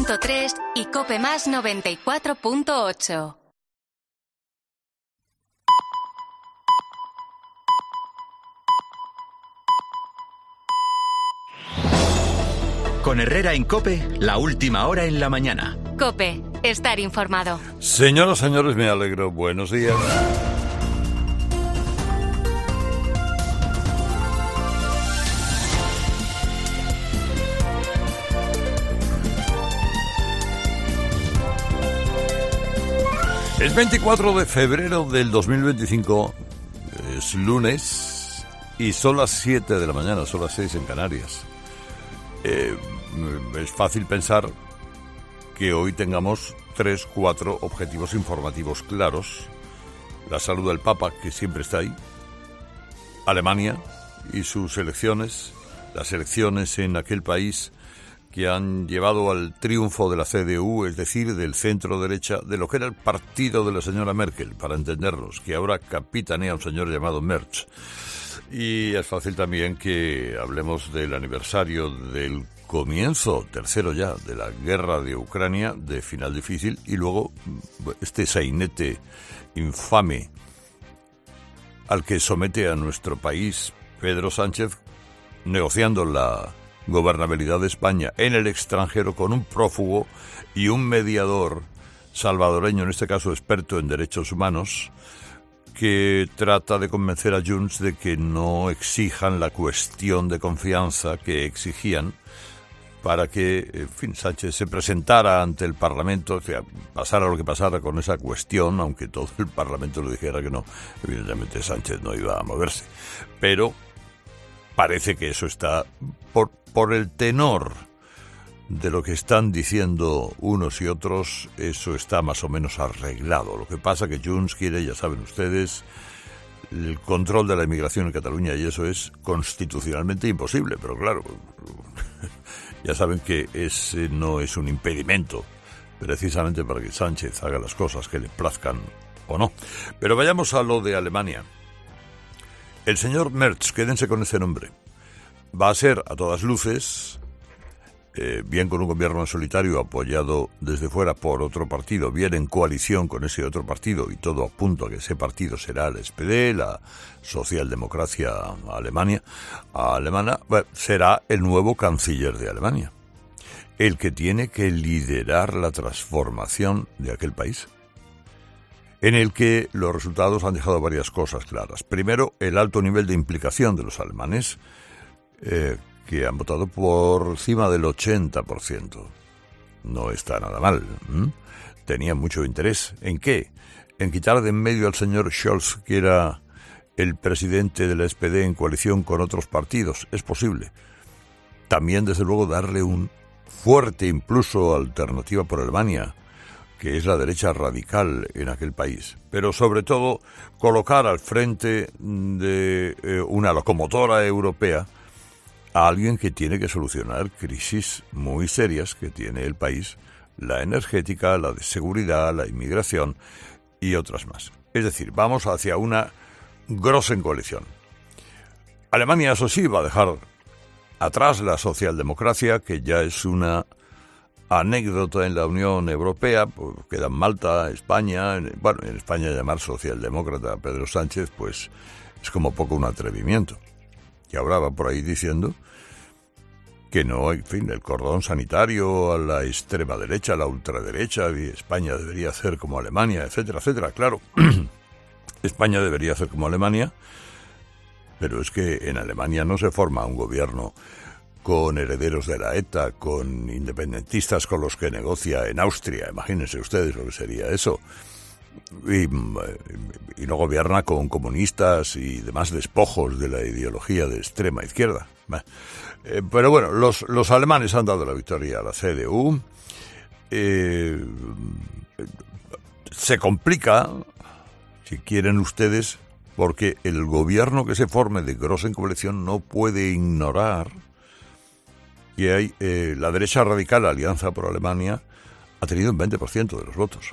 101.3 y COPE Más 94.8. Con Herrera en COPE, la última hora en la mañana. COPE, estar informado. Señoras, señores, me alegro. Buenos días. Es 24 de febrero del 2025, es lunes y son las 7 de la mañana, son las 6 en Canarias. Es fácil pensar que hoy tengamos 3, 4 objetivos informativos claros. La salud del Papa, que siempre está ahí. Alemania y sus elecciones, las elecciones en aquel país que han llevado al triunfo de la CDU, es decir, del centro derecha, de lo que era el partido de la señora Merkel, para entendernos, que ahora capitanea un señor llamado Merz. Y es fácil también que hablemos del aniversario del comienzo, tercero ya, de la guerra de Ucrania, de final difícil, y luego este sainete infame al que somete a nuestro país Pedro Sánchez, negociando la gobernabilidad de España en el extranjero con un prófugo y un mediador salvadoreño, en este caso experto en derechos humanos, que trata de convencer a Junts de que no exijan la cuestión de confianza que exigían para que, en fin, Sánchez se presentara ante el Parlamento, o sea, pasara lo que pasara con esa cuestión, aunque todo el Parlamento le dijera que no. Evidentemente Sánchez no iba a moverse, pero parece que eso está, por el tenor de lo que están diciendo unos y otros, eso está más o menos arreglado. Lo que pasa que Junts quiere, ya saben ustedes, el control de la inmigración en Cataluña, y eso es constitucionalmente imposible, pero claro, ya saben que ese no es un impedimento precisamente para que Sánchez haga las cosas que le plazcan o no. Pero vayamos a lo de Alemania. El señor Merz, quédense con ese nombre, va a ser a todas luces, bien con un gobierno en solitario apoyado desde fuera por otro partido, bien en coalición con ese otro partido, y todo apunta a que ese partido será el SPD, la socialdemocracia alemana, será el nuevo canciller de Alemania, el que tiene que liderar la transformación de aquel país, en el que los resultados han dejado varias cosas claras. Primero, el alto nivel de implicación de los alemanes, que han votado por encima del 80%. No está nada mal. Tenían mucho interés. ¿En qué? En quitar de en medio al señor Scholz, que era el presidente de la SPD en coalición con otros partidos. Es posible. También, desde luego, darle un fuerte impulso a Alternativa por Alemania, que es la derecha radical en aquel país. Pero sobre todo, colocar al frente de una locomotora europea a alguien que tiene que solucionar crisis muy serias que tiene el país, la energética, la de seguridad, la inmigración y otras más. Es decir, vamos hacia una großen coalición. Alemania, eso sí, va a dejar atrás la socialdemocracia, que ya es una anécdota en la Unión Europea, pues quedan Malta, España. Bueno, en España llamar socialdemócrata a Pedro Sánchez, pues es como poco un atrevimiento. Y ahora va por ahí diciendo que no, en fin, el cordón sanitario a la extrema derecha, a la ultraderecha, y España debería hacer como Alemania, etcétera, etcétera. Claro, España debería hacer como Alemania, pero es que en Alemania no se forma un gobierno con herederos de la ETA, con independentistas con los que negocia en Austria. Imagínense ustedes lo que sería eso. Y no gobierna con comunistas y demás despojos de la ideología de extrema izquierda. Pero bueno, los alemanes han dado la victoria a la CDU. Se complica, si quieren ustedes, porque el gobierno que se forme de großen Koalition no puede ignorar que hay la derecha radical, la Alianza por Alemania, ha tenido un 20% de los votos,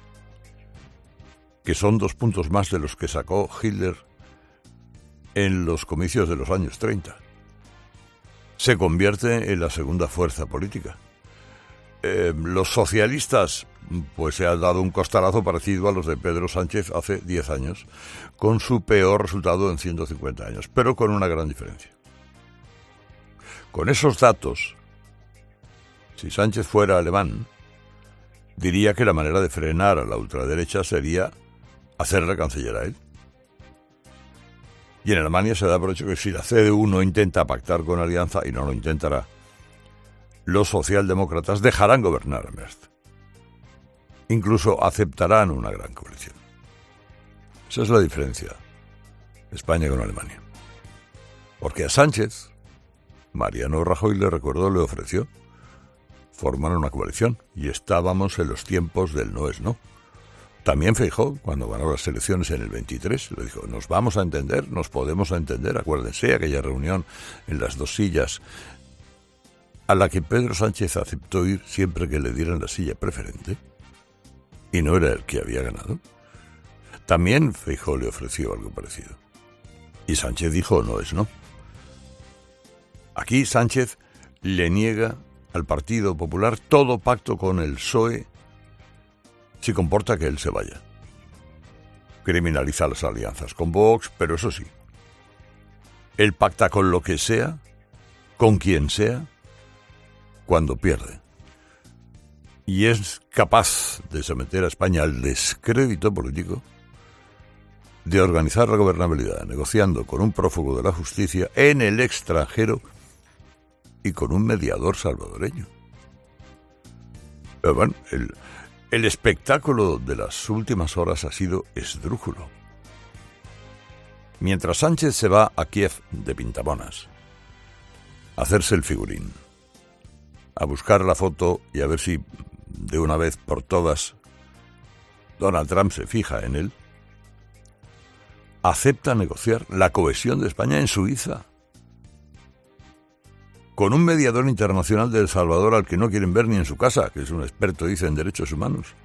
que son 2 puntos más de los que sacó Hitler en los comicios de los años 30. Se convierte en la segunda fuerza política. Los socialistas, pues se han dado un costalazo parecido a los de Pedro Sánchez hace 10 años, con su peor resultado en 150 años, pero con una gran diferencia. Con esos datos, si Sánchez fuera alemán, diría que la manera de frenar a la ultraderecha sería hacerle canciller a él. Y en Alemania se da por hecho que si la CDU no intenta pactar con Alianza, y no lo intentará, los socialdemócratas dejarán gobernar a Merz. Incluso aceptarán una gran coalición. Esa es la diferencia de España con Alemania. Porque a Sánchez, Mariano Rajoy, le ofreció formar una coalición. Y estábamos en los tiempos del no es no. También Feijóo, cuando ganó las elecciones en el 23, le dijo, nos vamos a entender, nos podemos entender. Acuérdense aquella reunión en las 2 sillas a la que Pedro Sánchez aceptó ir siempre que le dieran la silla preferente, y no era el que había ganado. También Feijóo le ofreció algo parecido. Y Sánchez dijo, no es no. Aquí Sánchez le niega al Partido Popular todo pacto con el PSOE si comporta que él se vaya. Criminaliza las alianzas con Vox, pero eso sí, él pacta con lo que sea, con quien sea, cuando pierde. Y es capaz de someter a España al descrédito político, de organizar la gobernabilidad, negociando con un prófugo de la justicia en el extranjero y con un mediador salvadoreño. Pero bueno, el espectáculo de las últimas horas ha sido esdrújulo. Mientras Sánchez se va a Kiev de pintamonas, a hacerse el figurín, a buscar la foto y a ver si de una vez por todas Donald Trump se fija en él, acepta negociar la cohesión de España en Suiza, con un mediador internacional de El Salvador al que no quieren ver ni en su casa, que es un experto, dice, en derechos humanos.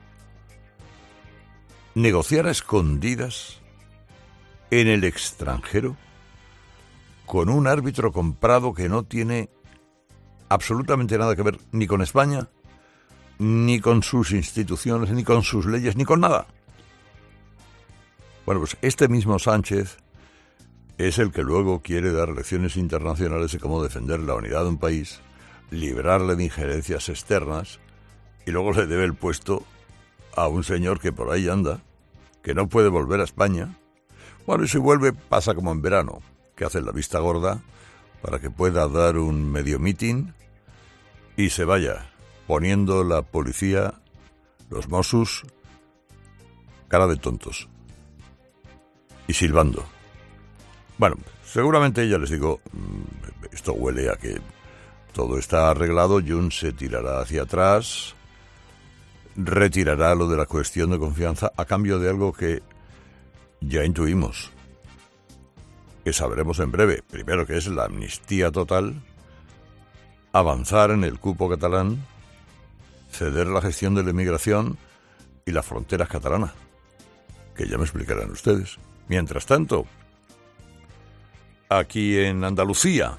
Negociar a escondidas en el extranjero con un árbitro comprado que no tiene absolutamente nada que ver ni con España, ni con sus instituciones, ni con sus leyes, ni con nada. Bueno, pues este mismo Sánchez es el que luego quiere dar lecciones internacionales de cómo defender la unidad de un país, librarle de injerencias externas, y luego le debe el puesto a un señor que por ahí anda, que no puede volver a España. Bueno, y si vuelve pasa como en verano, que hace la vista gorda para que pueda dar un medio meeting y se vaya poniendo la policía, los Mossos, cara de tontos y silbando. Bueno, seguramente ya les digo, esto huele a que todo está arreglado. Junts se tirará hacia atrás, retirará lo de la cuestión de confianza a cambio de algo que ya intuimos, que sabremos en breve. Primero, que es la amnistía total, avanzar en el cupo catalán, ceder la gestión de la inmigración y las fronteras catalanas, que ya me explicarán ustedes. Mientras tanto, aquí en Andalucía,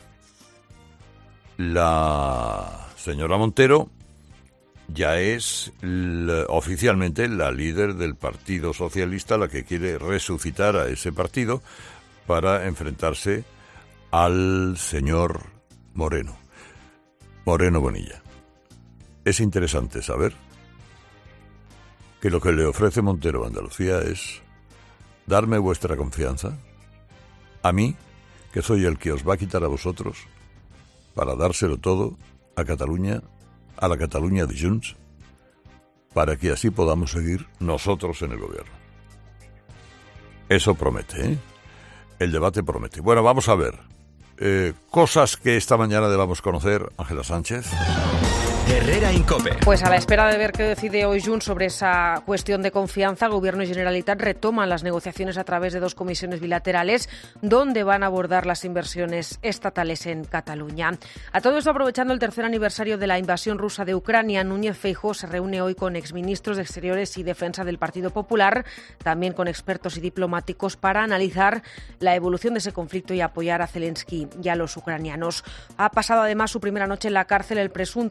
la señora Montero ya es oficialmente la líder del Partido Socialista, la que quiere resucitar a ese partido para enfrentarse al señor Moreno Bonilla. Es interesante saber que lo que le ofrece Montero a Andalucía es darme vuestra confianza, a mí, que soy el que os va a quitar a vosotros, para dárselo todo a Cataluña, a la Cataluña de Junts, para que así podamos seguir nosotros en el gobierno. Eso promete, ¿eh? El debate promete. Bueno, vamos a ver. Cosas que esta mañana debamos conocer, Ángela Sánchez. Herrera Incope. Pues a la espera de ver qué decide hoy Junts sobre esa cuestión de confianza, Gobierno y Generalitat retoman las negociaciones a través de 2 comisiones bilaterales donde van a abordar las inversiones estatales en Cataluña. A todo esto, aprovechando el 3er aniversario de la invasión rusa de Ucrania, Núñez Feijóo se reúne hoy con exministros de Exteriores y Defensa del Partido Popular, también con expertos y diplomáticos, para analizar la evolución de ese conflicto y apoyar a Zelensky y a los ucranianos. Ha pasado además su primera noche en la cárcel el presunto autor de la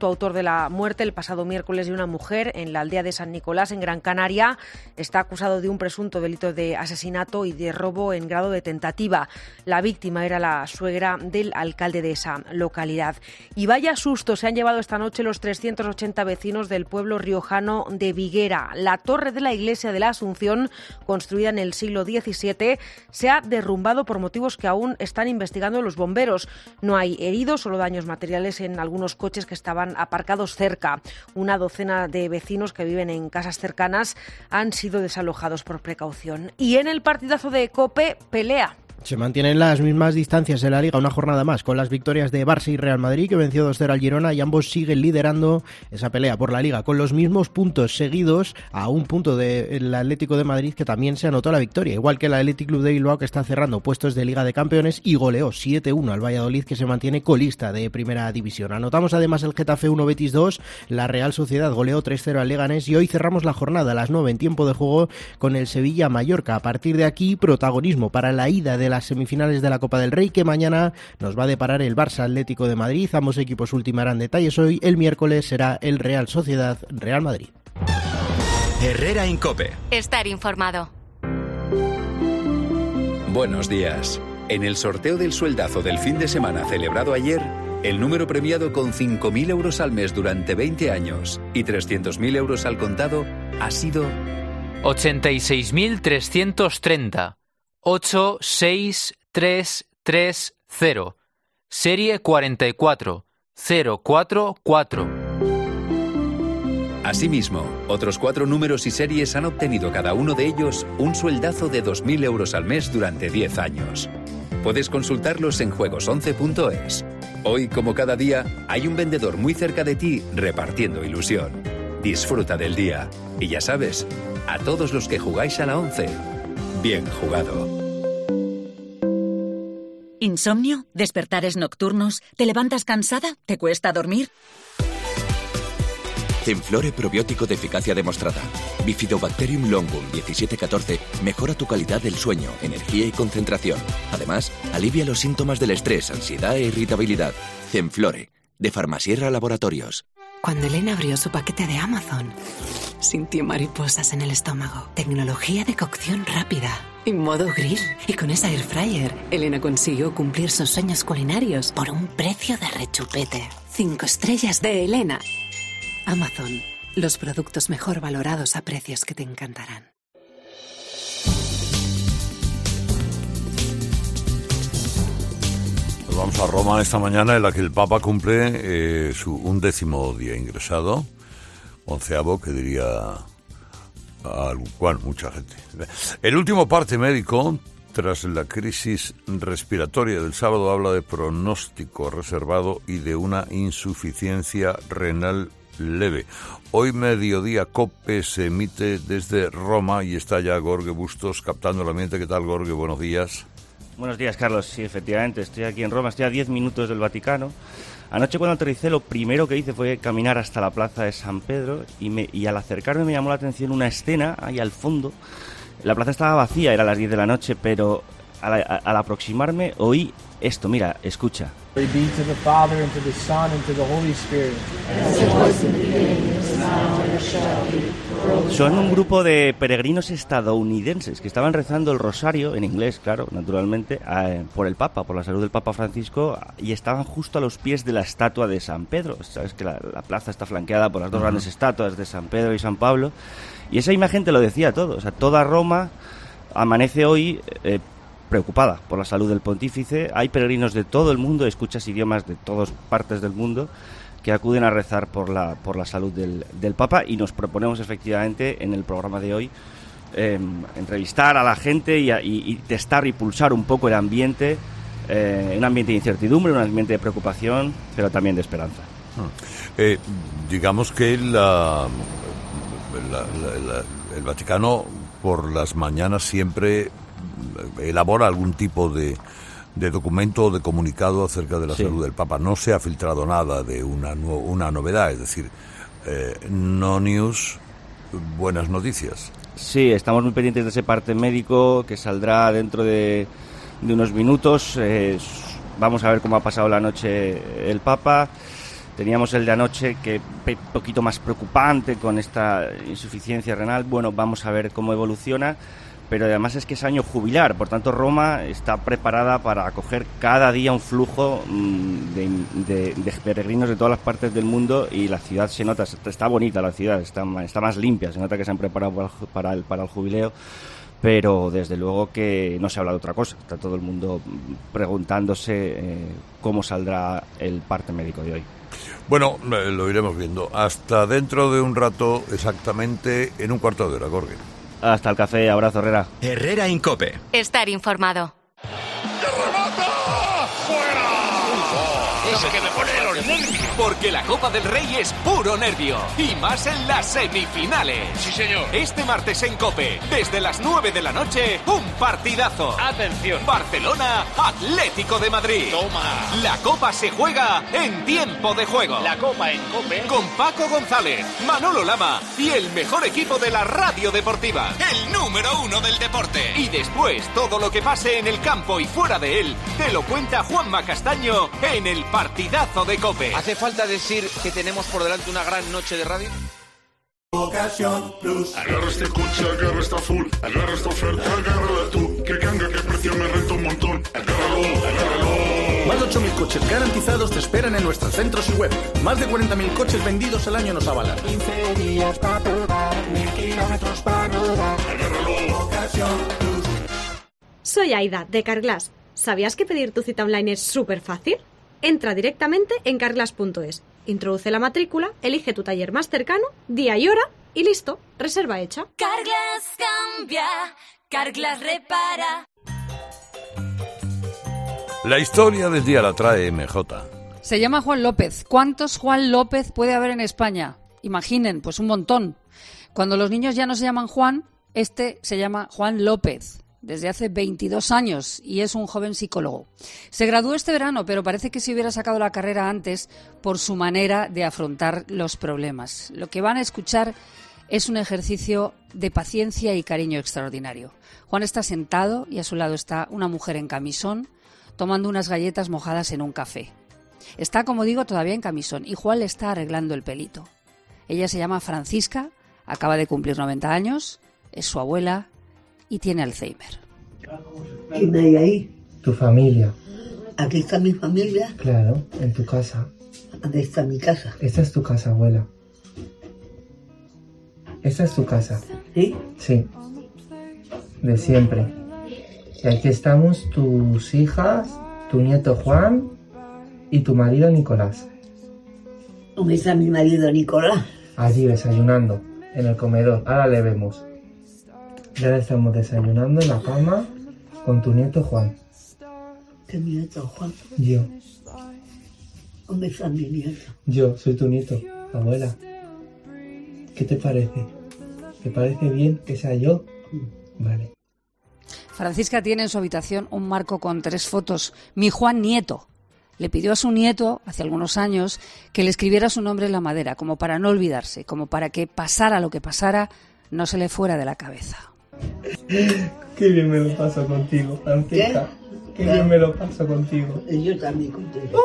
la muerte el pasado miércoles de una mujer en la aldea de San Nicolás, en Gran Canaria. Está acusado de un presunto delito de asesinato y de robo en grado de tentativa. La víctima era la suegra del alcalde de esa localidad. Y vaya susto se han llevado esta noche los 380 vecinos del pueblo riojano de Viguera. La torre de la iglesia de la Asunción, construida en el siglo XVII, se ha derrumbado por motivos que aún están investigando los bomberos. No hay heridos, solo daños materiales en algunos coches que estaban aparcados cerca. Una docena de vecinos que viven en casas cercanas han sido desalojados por precaución. Y en el partidazo de COPE, pelea. Se mantienen las mismas distancias en la Liga una jornada más, con las victorias de Barça y Real Madrid, que venció 2-0 al Girona, y ambos siguen liderando esa pelea por la Liga, con los mismos puntos seguidos, a un punto del Atlético de Madrid, que también se anotó la victoria, igual que el Athletic Club de Bilbao, que está cerrando puestos de Liga de Campeones y goleó 7-1 al Valladolid, que se mantiene colista de Primera División. Anotamos además el Getafe 1, Betis 2, la Real Sociedad goleó 3-0 al Leganés, y hoy cerramos la jornada a las 9 en tiempo de juego con el Sevilla-Mallorca. A partir de aquí, protagonismo para la ida de las semifinales de la Copa del Rey, que mañana nos va a deparar el Barça Atlético de Madrid. Ambos equipos ultimarán detalles hoy. El miércoles será el Real Sociedad Real Madrid. Herrera en COPE. Estar informado. Buenos días. En el sorteo del sueldazo del fin de semana celebrado ayer, el número premiado con 5.000 euros al mes durante 20 años y 300.000 euros al contado ha sido 86.330. 86330, serie 44044. Asimismo, otros 4 números y series han obtenido cada uno de ellos un sueldazo de 2.000 euros al mes durante 10 años. Puedes consultarlos en juegos11.es. Hoy, como cada día, hay un vendedor muy cerca de ti repartiendo ilusión. Disfruta del día. Y ya sabes, a todos los que jugáis a la 11... bien jugado. ¿Insomnio? ¿Despertares nocturnos? ¿Te levantas cansada? ¿Te cuesta dormir? Zenflore probiótico de eficacia demostrada. Bifidobacterium longum 1714 mejora tu calidad del sueño, energía y concentración. Además, alivia los síntomas del estrés, ansiedad e irritabilidad. Zenflore, de Farmasierra Laboratorios. Cuando Elena abrió su paquete de Amazon, sintió mariposas en el estómago. Tecnología de cocción rápida y modo grill. Y con esa air fryer, Elena consiguió cumplir sus sueños culinarios por un precio de rechupete. 5 estrellas de Elena. Amazon, los productos mejor valorados a precios que te encantarán. Pues vamos a Roma esta mañana, en la que el Papa cumple su 11º día ingresado, 11º, que diría mucha gente. El último parte médico, tras la crisis respiratoria del sábado, habla de pronóstico reservado y de una insuficiencia renal leve. Hoy mediodía COPE se emite desde Roma y está ya Gorge Bustos captando el ambiente. ¿Qué tal, Gorge? Buenos días. Buenos días, Carlos. Sí, efectivamente, estoy aquí en Roma, estoy a 10 minutos del Vaticano. Anoche, cuando aterricé, lo primero que hice fue caminar hasta la plaza de San Pedro y al acercarme me llamó la atención una escena ahí al fondo. La plaza estaba vacía, era las 10 de la noche, pero al aproximarme oí esto. Mira, escucha. Son un grupo de peregrinos estadounidenses que estaban rezando el rosario, en inglés, claro, naturalmente, por el Papa, por la salud del Papa Francisco, y estaban justo a los pies de la estatua de San Pedro. Sabes que la plaza está flanqueada por las dos grandes estatuas de San Pedro y San Pablo, y esa imagen te lo decía todo. O sea, toda Roma amanece hoy preocupada por la salud del pontífice. Hay peregrinos de todo el mundo, escuchas idiomas de todas partes del mundo, que acuden a rezar por la salud del Papa, y nos proponemos efectivamente en el programa de hoy entrevistar a la gente y testar y pulsar un poco el ambiente, un ambiente de incertidumbre, un ambiente de preocupación, pero también de esperanza. Digamos que el Vaticano por las mañanas siempre elabora algún tipo de documento o de comunicado acerca de la salud del Papa. No se ha filtrado nada de una novedad, es decir, no news, buenas noticias. Sí, estamos muy pendientes de ese parte médico que saldrá dentro de unos minutos. Vamos a ver cómo ha pasado la noche el Papa. Teníamos el de anoche, que un poquito más preocupante con esta insuficiencia renal. Bueno, vamos a ver cómo evoluciona, pero además es que es año jubilar, por tanto Roma está preparada para acoger cada día un flujo de peregrinos de todas las partes del mundo, y la ciudad se nota, está bonita la ciudad, está más limpia, se nota que se han preparado para el jubileo. Pero desde luego que no se habla de otra cosa. Está todo el mundo preguntándose cómo saldrá el parte médico de hoy. Bueno, lo iremos viendo. Hasta dentro de un rato, exactamente en un cuarto de hora, Jorge. Hasta el café, abrazo, Herrera. Herrera en COPE. Estar informado. Eso que me pone los nervios. Porque la Copa del Rey es puro nervio. Y más en las semifinales. Sí, señor. Este martes en COPE, desde las 9 de la noche, un partidazo. Atención. Barcelona, Atlético de Madrid. Toma. La Copa se juega en tiempo de juego. La Copa en COPE. Con Paco González, Manolo Lama y el mejor equipo de la radio deportiva. El número 1 del deporte. Y después, todo lo que pase en el campo y fuera de él, te lo cuenta Juanma Castaño en el partidazo de COPE. ¿Hace falta decir que tenemos por delante una gran noche de radio? Ocasión Plus. Agarra este coche, agarra esta full, agarra esta oferta, agárrala tú. Que canga, que precio me renta un montón. Agárralo. Más de 8.000 coches garantizados te esperan en nuestros centros y web. Más de 40.000 coches vendidos al año nos avalan. 15 días para probar, 1.000 kilómetros para rodar. Agárralo. Ocasión Plus. Soy Aida, de Carglass. ¿Sabías que pedir tu cita online es súper fácil? Entra directamente en carglass.es, introduce la matrícula, elige tu taller más cercano, día y hora y listo, reserva hecha. Carglass cambia, Carglass repara. La historia del día la trae MJ. Se llama Juan López. ¿Cuántos Juan López puede haber en España? Imaginen, pues un montón. Cuando los niños ya no se llaman Juan, este se llama Juan López. Desde hace 22 años y es un joven psicólogo. Se graduó este verano, pero parece que se hubiera sacado la carrera antes por su manera de afrontar los problemas. Lo que van a escuchar es un ejercicio de paciencia y cariño extraordinario. Juan está sentado y a su lado está una mujer en camisón tomando unas galletas mojadas en un café. Está, como digo, todavía en camisón y Juan le está arreglando el pelito. Ella se llama Francisca, acaba de cumplir 90 años, es su abuela y tiene Alzheimer. ¿Quién hay ahí? Tu familia. ¿Aquí está mi familia? Claro, en tu casa. ¿Dónde está mi casa? Esta es tu casa, abuela. Esta es tu casa. ¿Sí? Sí. De siempre. Y aquí estamos tus hijas, tu nieto Juan y tu marido Nicolás. ¿Dónde está mi marido Nicolás? Allí desayunando, en el comedor. Ahora le vemos. Ya estamos desayunando en la cama con tu nieto Juan. ¿Qué nieto Juan? Yo. ¿Dónde está mi nieto? Yo soy tu nieto, abuela. ¿Qué te parece? ¿Te parece bien que sea yo? Vale. Francisca tiene en su habitación un marco con 3 fotos. Mi Juan nieto. Le pidió a su nieto, hace algunos años, que le escribiera su nombre en la madera, como para no olvidarse, como para que pasara lo que pasara, no se le fuera de la cabeza. Qué bien me lo paso contigo, Francisca. Qué bien me lo paso contigo. Yo también contigo.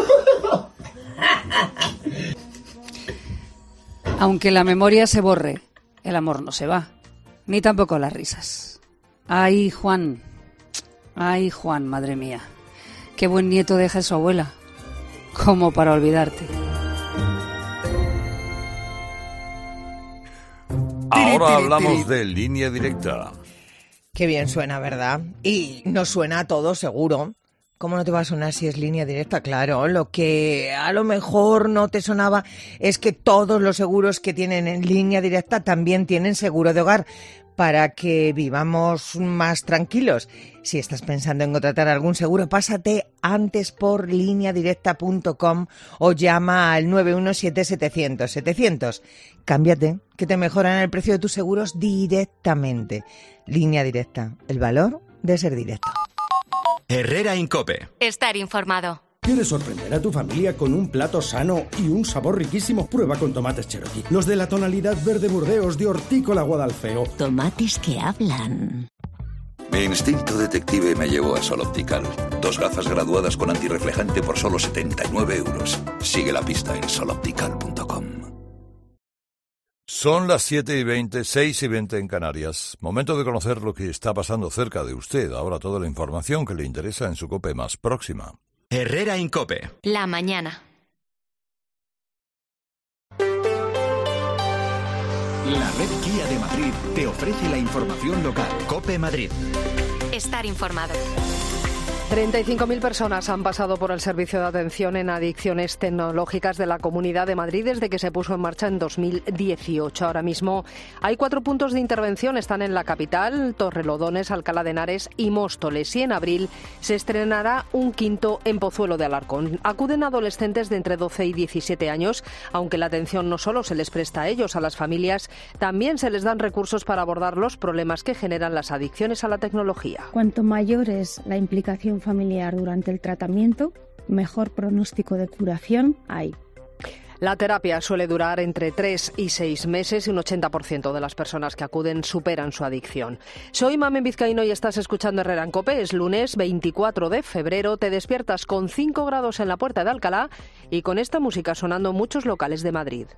Aunque la memoria se borre, el amor no se va, ni tampoco las risas. Ay, Juan, madre mía, qué buen nieto deja su abuela, como para olvidarte. Ahora hablamos de Línea Directa. Qué bien suena, ¿verdad? Y nos suena a todos, seguro. ¿Cómo no te va a sonar si es Línea Directa? Claro, lo que a lo mejor no te sonaba es que todos los seguros que tienen en Línea Directa también tienen seguro de hogar, para que vivamos más tranquilos. Si estás pensando en contratar algún seguro, pásate antes por lineadirecta.com o llama al 917-700-700. Cámbiate, que te mejoran el precio de tus seguros directamente. Línea Directa, el valor de ser directo. Herrera en COPE. Estar informado. ¿Quieres sorprender a tu familia con un plato sano y un sabor riquísimo? Prueba con tomates Cherokee. Los de la tonalidad verde Burdeos de Hortícola Guadalfeo. Tomates que hablan. Mi instinto detective me llevó a Sol Optical. 2 gafas graduadas con antirreflejante por solo 79 euros. Sigue la pista en soloptical.com. Son las 7:20, 6:20 en Canarias. Momento de conocer lo que está pasando cerca de usted. Ahora toda la información que le interesa en su COPE más próxima. Herrera Incope. La mañana. La red Kia de Madrid te ofrece la información local. COPE Madrid. Estar informado. 35.000 personas han pasado por el servicio de atención en adicciones tecnológicas de la Comunidad de Madrid desde que se puso en marcha en 2018. Ahora mismo hay 4 puntos de intervención. Están en la capital, Torrelodones, Alcalá de Henares y Móstoles. Y en abril se estrenará un 5º en Pozuelo de Alarcón. Acuden adolescentes de entre 12 y 17 años, aunque la atención no solo se les presta a ellos, a las familias, también se les dan recursos para abordar los problemas que generan las adicciones a la tecnología. Cuanto mayor es la implicación familiar durante el tratamiento, mejor pronóstico de curación hay. La terapia suele durar entre 3 y 6 meses y un 80% de las personas que acuden superan su adicción. Soy Mamen Vizcaíno y estás escuchando Herrera en COPE. Es lunes 24 de febrero. Te despiertas con 5 grados en la Puerta de Alcalá y con esta música sonando en muchos locales de Madrid.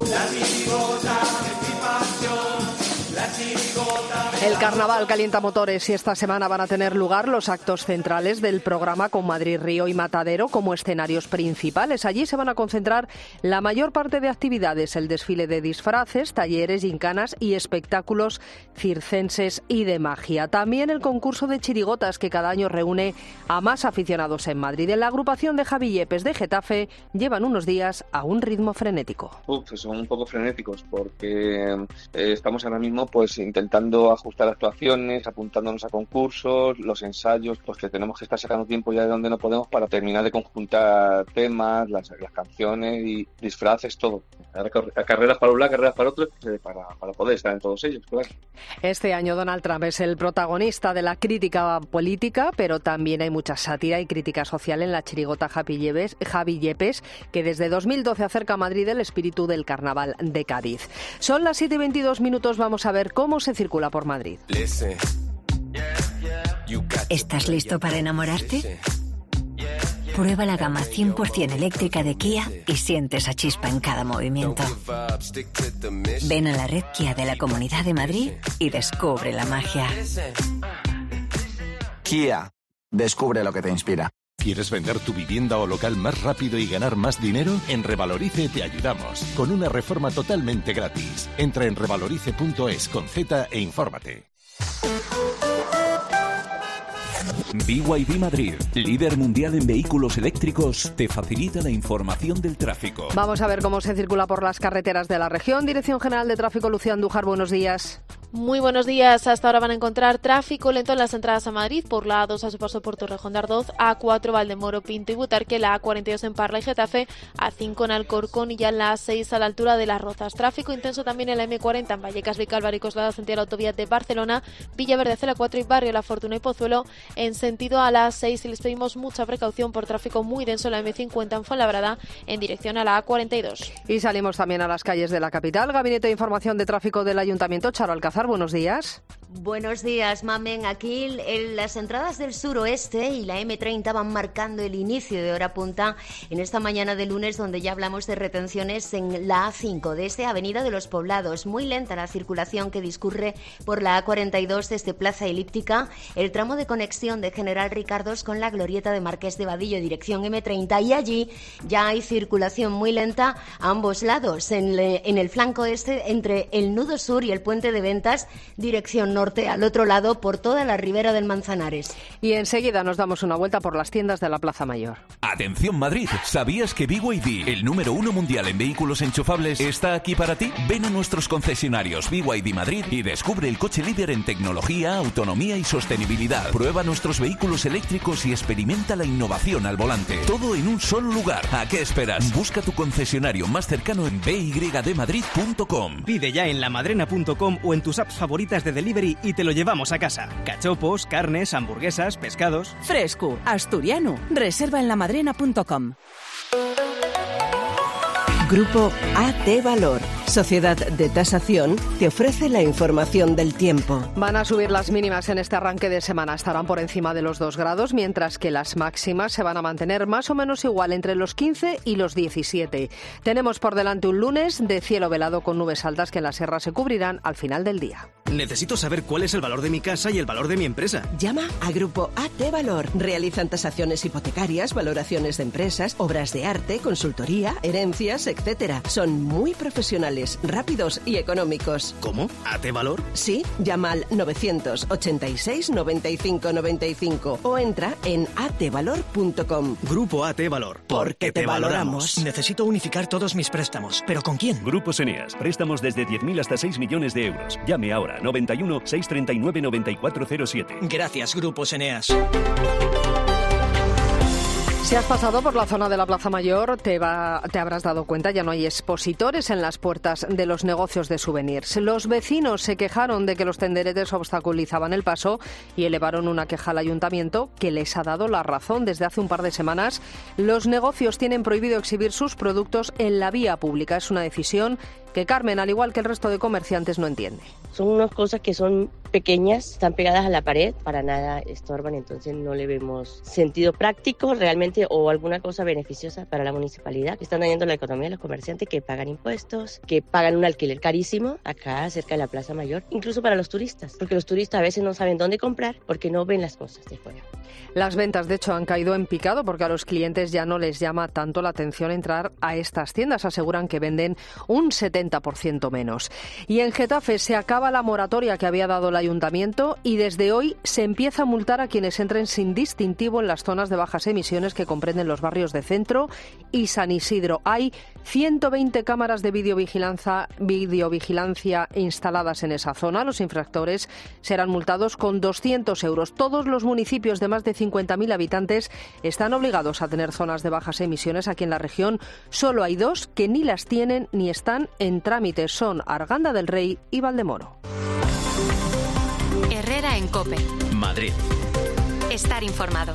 El carnaval calienta motores y esta semana van a tener lugar los actos centrales del programa con Madrid Río y Matadero como escenarios principales. Allí se van a concentrar la mayor parte de actividades, el desfile de disfraces, talleres, gincanas y espectáculos circenses y de magia. También el concurso de chirigotas que cada año reúne a más aficionados en Madrid. En la agrupación de Javi Yepes de Getafe llevan unos días a un ritmo frenético. Son un poco frenéticos porque estamos ahora mismo pues intentando ajustar actuaciones, apuntándonos a concursos, los ensayos, pues que tenemos que estar sacando tiempo ya de donde no podemos para terminar de conjuntar temas, las canciones y disfraces, todo. Carreras para un lado, carreras para otro, para poder estar en todos ellos, claro. Este año Donald Trump es el protagonista de la crítica política, pero también hay mucha sátira y crítica social en la chirigota Javi Yepes, que desde 2012 acerca a Madrid el espíritu del carnaval de Cádiz. Son las 7:22 minutos, vamos a ver cómo se circula por Madrid. ¿Estás listo para enamorarte? Prueba la gama 100% eléctrica de Kia y siente esa chispa en cada movimiento. Ven a la red Kia de la Comunidad de Madrid y descubre la magia. Kia, descubre lo que te inspira. ¿Quieres vender tu vivienda o local más rápido y ganar más dinero? En Revalorice te ayudamos, con una reforma totalmente gratis. Entra en revalorice.es con Z e infórmate. BYD Madrid, líder mundial en vehículos eléctricos, te facilita la información del tráfico. Vamos a ver cómo se circula por las carreteras de la región. Dirección General de Tráfico, Lucía Andújar, buenos días. Muy buenos días. Hasta ahora van a encontrar tráfico lento en las entradas a Madrid por la A2 a su paso por Torrejón de Ardoz, A4 Valdemoro, Pinto y Butarque, la A42 en Parla y Getafe, A5 en Alcorcón y ya en la A6 a la altura de Las Rozas. Tráfico intenso también en la M40 en Vallecas, Vicálvaro y Coslada, sentido a la autovía de Barcelona, Villaverde hacia la 4 y Barrio La Fortuna y Pozuelo en sentido a la A6 y les pedimos mucha precaución por tráfico muy denso en la M50 en Fuenlabrada en dirección a la A42. Y salimos también a las calles de la capital. Gabinete de Información de Tráfico del Ayuntamiento, Charo Alcázar, buenos días. Buenos días, Mamen. Aquí las entradas del suroeste y la M30 van marcando el inicio de hora punta en esta mañana de lunes, donde ya hablamos de retenciones en la A5 desde Avenida de los Poblados. Muy lenta la circulación que discurre por la A42 desde Plaza Elíptica, el tramo de conexión de General Ricardos con la glorieta de Marqués de Vadillo, dirección M30, y allí ya hay circulación muy lenta a ambos lados, en el flanco este entre el nudo sur y el puente de Ventas, dirección norte, al otro lado por toda la ribera del Manzanares. Y enseguida nos damos una vuelta por las tiendas de la Plaza Mayor. Atención Madrid, ¿sabías que BYD, el número 1 mundial en vehículos enchufables, está aquí para ti? Ven a nuestros concesionarios BYD Madrid y descubre el coche líder en tecnología, autonomía y sostenibilidad. Prueba nuestros vehículos eléctricos y experimenta la innovación al volante. Todo en un solo lugar. ¿A qué esperas? Busca tu concesionario más cercano en bydmadrid.com. Pide ya en lamadrena.com o en tus apps favoritas de delivery y te lo llevamos a casa. Cachopos, carnes, hamburguesas, pescados. Fresco, asturiano. Reserva en lamadrena.com. Grupo AT Valor. Sociedad de Tasación te ofrece la información del tiempo. Van a subir las mínimas en este arranque de semana. Estarán por encima de los 2 grados, mientras que las máximas se van a mantener más o menos igual entre los 15 y los 17. Tenemos por delante un lunes de cielo velado con nubes altas que en la sierra se cubrirán al final del día. Necesito saber cuál es el valor de mi casa y el valor de mi empresa. Llama a Grupo AT Valor. Realizan tasaciones hipotecarias, valoraciones de empresas, obras de arte, consultoría, herencias, etc. Son muy profesionales, rápidos y económicos. ¿Cómo? ¿AT Valor? Sí, llama al 986 95 95 o entra en atvalor.com. Grupo AT Valor. Porque te valoramos. Necesito unificar todos mis préstamos. ¿Pero con quién? Grupos Eneas. Préstamos desde 10.000 hasta 6 millones de euros. Llame ahora. 91 639 9407. Gracias, Grupos Eneas. Si has pasado por la zona de la Plaza Mayor, te habrás dado cuenta, ya no hay expositores en las puertas de los negocios de souvenirs. Los vecinos se quejaron de que los tenderetes obstaculizaban el paso y elevaron una queja al ayuntamiento, que les ha dado la razón. Desde hace un par de semanas, los negocios tienen prohibido exhibir sus productos en la vía pública. Es una decisión que Carmen, al igual que el resto de comerciantes, no entiende. Son unas cosas que son pequeñas, están pegadas a la pared, para nada estorban, entonces no le vemos sentido práctico realmente o alguna cosa beneficiosa para la municipalidad, que están dañando la economía de los comerciantes que pagan impuestos, que pagan un alquiler carísimo acá cerca de la Plaza Mayor, incluso para los turistas, porque los turistas a veces no saben dónde comprar porque no ven las cosas de fuera. Las ventas, de hecho, han caído en picado porque a los clientes ya no les llama tanto la atención entrar a estas tiendas. Aseguran que venden un 70% menos. Y en Getafe se acaba la moratoria que había dado el ayuntamiento y desde hoy se empieza a multar a quienes entren sin distintivo en las zonas de bajas emisiones que comprenden los barrios de Centro y San Isidro. Hay 120 cámaras de videovigilancia instaladas en esa zona. Los infractores serán multados con 200 euros. Todos los municipios de más de 50.000 habitantes están obligados a tener zonas de bajas emisiones. Aquí en la región solo hay 2 que ni las tienen ni están en trámite. Son Arganda del Rey y Valdemoro. Herrera en COPE. Madrid. Estar informado.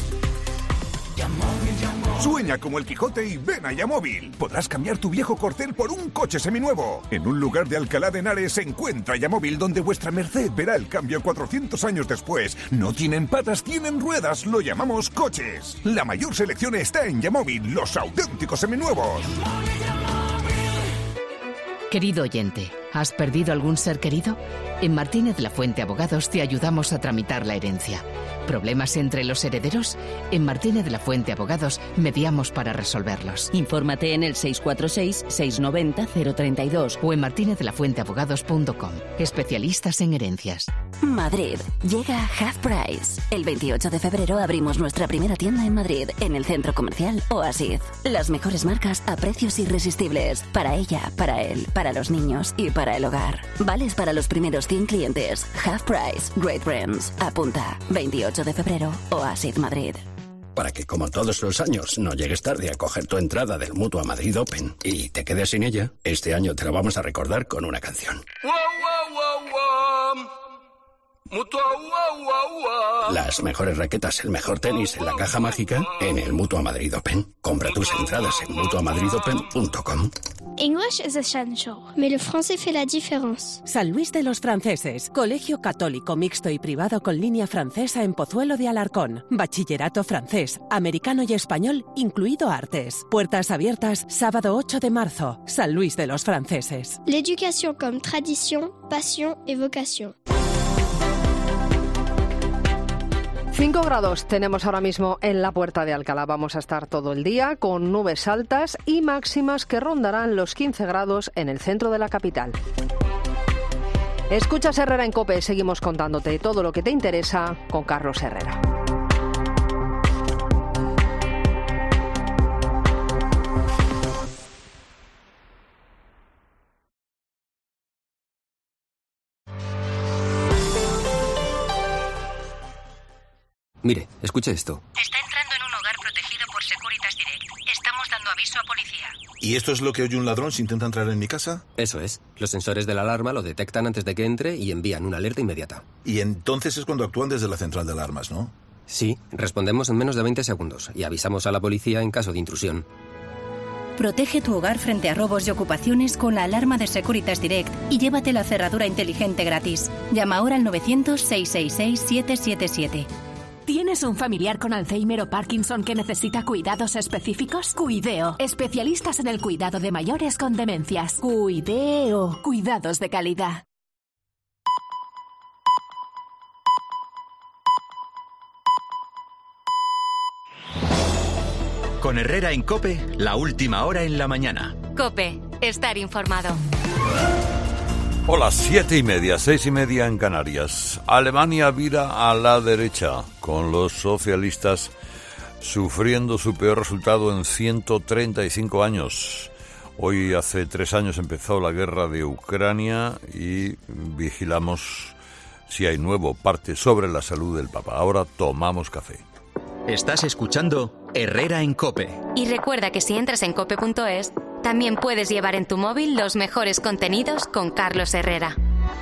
Sueña como el Quijote y ven a Yamóvil. Podrás cambiar tu viejo Corcel por un coche seminuevo. En un lugar de Alcalá de Henares se encuentra Yamóvil, donde vuestra merced verá el cambio 400 años después. No tienen patas, tienen ruedas. Lo llamamos coches. La mayor selección está en Yamóvil, los auténticos seminuevos. Querido oyente, ¿has perdido algún ser querido? En Martínez La Fuente Abogados te ayudamos a tramitar la herencia. ¿Problemas entre los herederos? En Martínez La Fuente Abogados mediamos para resolverlos. Infórmate en el 646-690-032 o en martinezlafuenteabogados.com. Especialistas en herencias. Madrid. Llega Half Price. El 28 de febrero abrimos nuestra primera tienda en Madrid, en el centro comercial Oasis. Las mejores marcas a precios irresistibles. Para ella, para él, para los niños y para el hogar. Vales para los primeros 100 clientes. Half Price. Great Brands. Apunta. 28 de febrero, Oasis Madrid. Para que, como todos los años, no llegues tarde a coger tu entrada del Mutua Madrid Open y te quedes sin ella, este año te la vamos a recordar con una canción. Mutua, las mejores raquetas, el mejor tenis en la caja mágica en el Mutua Madrid Open. Compra tus entradas en mutuamadridopen.com. English is essential, mais le français fait la différence. San Luis de los Franceses, colegio católico mixto y privado con línea francesa en Pozuelo de Alarcón. Bachillerato francés, americano y español, incluido artes. Puertas abiertas sábado 8 de marzo. San Luis de los Franceses. L'éducation comme tradition, passion et vocation. 5 grados tenemos ahora mismo en la Puerta de Alcalá. Vamos a estar todo el día con nubes altas y máximas que rondarán los 15 grados en el centro de la capital. Escuchas Herrera en COPE. Seguimos contándote todo lo que te interesa con Carlos Herrera. Mire, escuche esto. Está entrando en un hogar protegido por Securitas Direct. Estamos dando aviso a policía. ¿Y esto es lo que oye un ladrón si intenta entrar en mi casa? Eso es. Los sensores de la alarma lo detectan antes de que entre y envían una alerta inmediata. Y entonces es cuando actúan desde la central de alarmas, ¿no? Sí, respondemos en menos de 20 segundos y avisamos a la policía en caso de intrusión. Protege tu hogar frente a robos y ocupaciones con la alarma de Securitas Direct y llévate la cerradura inteligente gratis. Llama ahora al 900-666-777. ¿Tienes un familiar con Alzheimer o Parkinson que necesita cuidados específicos? Cuideo, especialistas en el cuidado de mayores con demencias. Cuideo, cuidados de calidad. Con Herrera en COPE, la última hora en la mañana. COPE, estar informado. Hola, 7:30, 6:30 en Canarias. Alemania vira a la derecha, con los socialistas sufriendo su peor resultado en 135 años. Hoy, hace 3 años, empezó la guerra de Ucrania y vigilamos si hay nuevo parte sobre la salud del Papa. Ahora tomamos café. Estás escuchando Herrera en COPE. Y recuerda que si entras en cope.es, también puedes llevar en tu móvil los mejores contenidos con Carlos Herrera.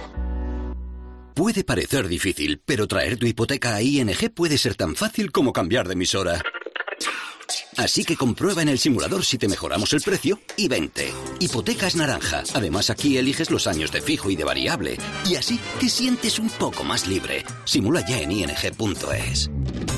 Puede parecer difícil, pero traer tu hipoteca a ING puede ser tan fácil como cambiar de emisora. Así que comprueba en el simulador si te mejoramos el precio y vente. Hipotecas naranja. Además, aquí eliges los años de fijo y de variable. Y así te sientes un poco más libre. Simula ya en ing.es.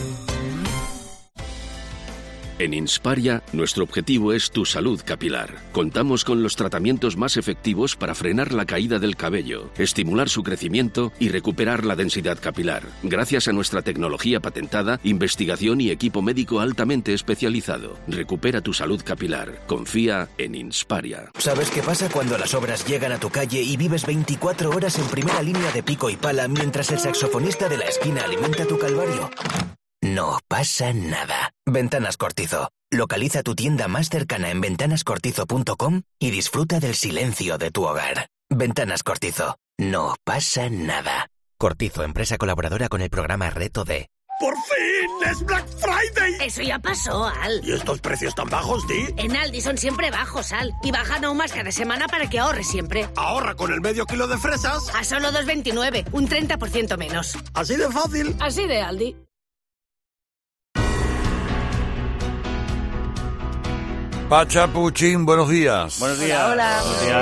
En Insparia, nuestro objetivo es tu salud capilar. Contamos con los tratamientos más efectivos para frenar la caída del cabello, estimular su crecimiento y recuperar la densidad capilar, gracias a nuestra tecnología patentada, investigación y equipo médico altamente especializado. Recupera tu salud capilar. Confía en Insparia. ¿Sabes qué pasa cuando las obras llegan a tu calle y vives 24 horas en primera línea de pico y pala mientras el saxofonista de la esquina alimenta tu calvario? No pasa nada. Ventanas Cortizo. Localiza tu tienda más cercana en ventanascortizo.com y disfruta del silencio de tu hogar. Ventanas Cortizo. No pasa nada. Cortizo, empresa colaboradora con el programa Reto D. ¡Por fin! ¡Es Black Friday! Eso ya pasó, Al. ¿Y estos precios tan bajos, Di? En Aldi son siempre bajos, Al. Y bajan aún más cada semana para que ahorres siempre. Ahorra con el medio kilo de fresas. A solo 2,29. Un 30% menos. Así de fácil. Así de Aldi. Pachapuchín, buenos días. Buenos días. Hola.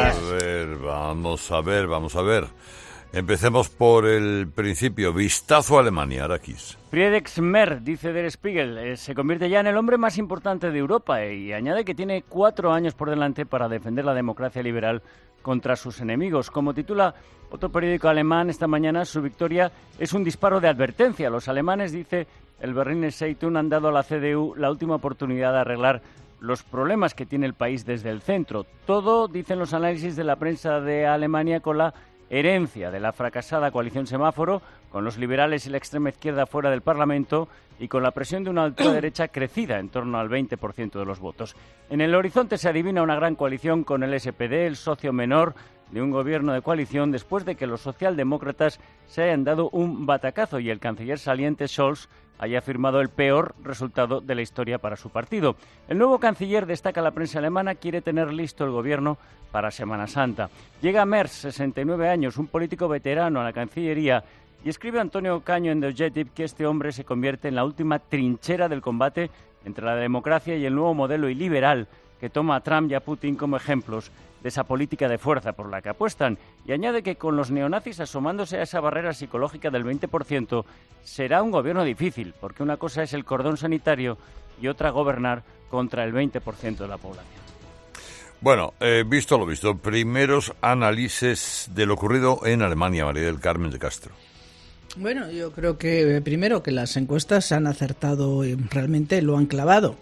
Vamos a ver. Empecemos por el principio. Vistazo a Alemania, Araquis. Friedrich Merz, dice Der Spiegel, se convierte ya en el hombre más importante de Europa y añade que tiene 4 años por delante para defender la democracia liberal contra sus enemigos. Como titula otro periódico alemán esta mañana, su victoria es un disparo de advertencia. Los alemanes, dice el Berliner Zeitung, han dado a la CDU la última oportunidad de arreglar los problemas que tiene el país desde el centro. Todo, dicen los análisis de la prensa de Alemania, con la herencia de la fracasada coalición semáforo, con los liberales y la extrema izquierda fuera del Parlamento y con la presión de una ultraderecha crecida en torno al 20% de los votos. En el horizonte se adivina una gran coalición con el SPD, el socio menor de un gobierno de coalición, después de que los socialdemócratas se hayan dado un batacazo y el canciller saliente Scholz haya firmado el peor resultado de la historia para su partido. El nuevo canciller, destaca la prensa alemana, quiere tener listo el gobierno para Semana Santa. Llega Merz, 69 años, un político veterano, a la Cancillería, y escribe Antonio Caño en The Objective que este hombre se convierte en la última trinchera del combate entre la democracia y el nuevo modelo iliberal que toma a Trump y a Putin como ejemplos de esa política de fuerza por la que apuestan, y añade que con los neonazis asomándose a esa barrera psicológica del 20% será un gobierno difícil, porque una cosa es el cordón sanitario y otra gobernar contra el 20% de la población. Bueno, visto lo visto, primeros análisis de lo ocurrido en Alemania, María del Carmen de Castro. Bueno, yo creo que primero que las encuestas han acertado y realmente lo han clavado.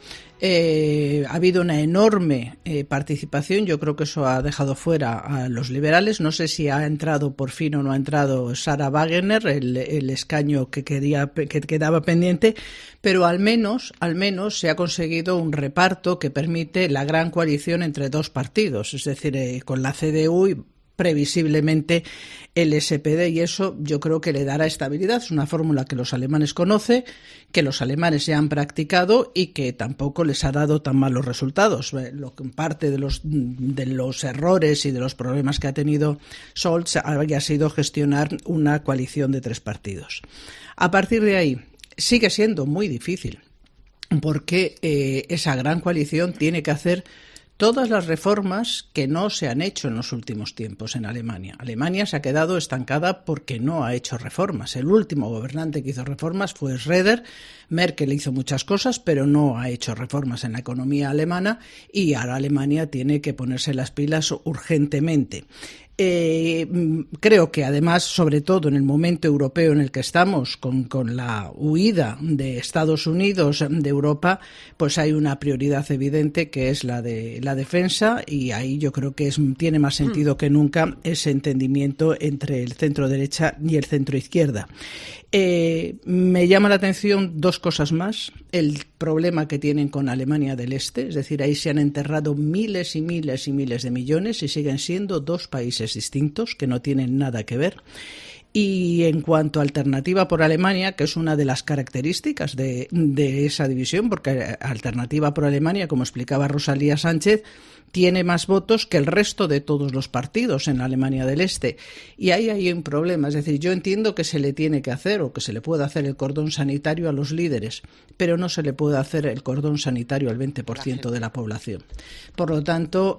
Ha habido una enorme participación, yo creo que eso ha dejado fuera a los liberales. No sé si ha entrado por fin o no ha entrado Sarah Wagener, el escaño que quedaba pendiente, pero al menos se ha conseguido un reparto que permite la gran coalición entre dos partidos, es decir, con la CDU y previsiblemente el SPD, y eso yo creo que le dará estabilidad. Es una fórmula que los alemanes conocen, que los alemanes ya han practicado y que tampoco les ha dado tan malos resultados. Parte de los errores y de los problemas que ha tenido Scholz había sido gestionar una coalición de 3 partidos. A partir de ahí sigue siendo muy difícil, porque esa gran coalición tiene que hacer todas las reformas que no se han hecho en los últimos tiempos en Alemania. Alemania se ha quedado estancada porque no ha hecho reformas. El último gobernante que hizo reformas fue Schröder. Merkel hizo muchas cosas, pero no ha hecho reformas en la economía alemana y ahora Alemania tiene que ponerse las pilas urgentemente. Creo que además, sobre todo en el momento europeo en el que estamos, con la huida de Estados Unidos de Europa, pues hay una prioridad evidente que es la de la defensa, y ahí yo creo que tiene más sentido que nunca ese entendimiento entre el centro derecha y el centro izquierda. Me llama la atención dos cosas más. El problema que tienen con Alemania del Este, es decir, ahí se han enterrado miles y miles y miles de millones y siguen siendo dos países distintos que no tienen nada que ver. Y en cuanto a Alternativa por Alemania, que es una de las características de esa división, porque Alternativa por Alemania, como explicaba Rosalía Sánchez, tiene más votos que el resto de todos los partidos en Alemania del Este. Y ahí hay un problema. Es decir, yo entiendo que se le tiene que hacer o que se le puede hacer el cordón sanitario a los líderes, pero no se le puede hacer el cordón sanitario al 20% de la población. Por lo tanto,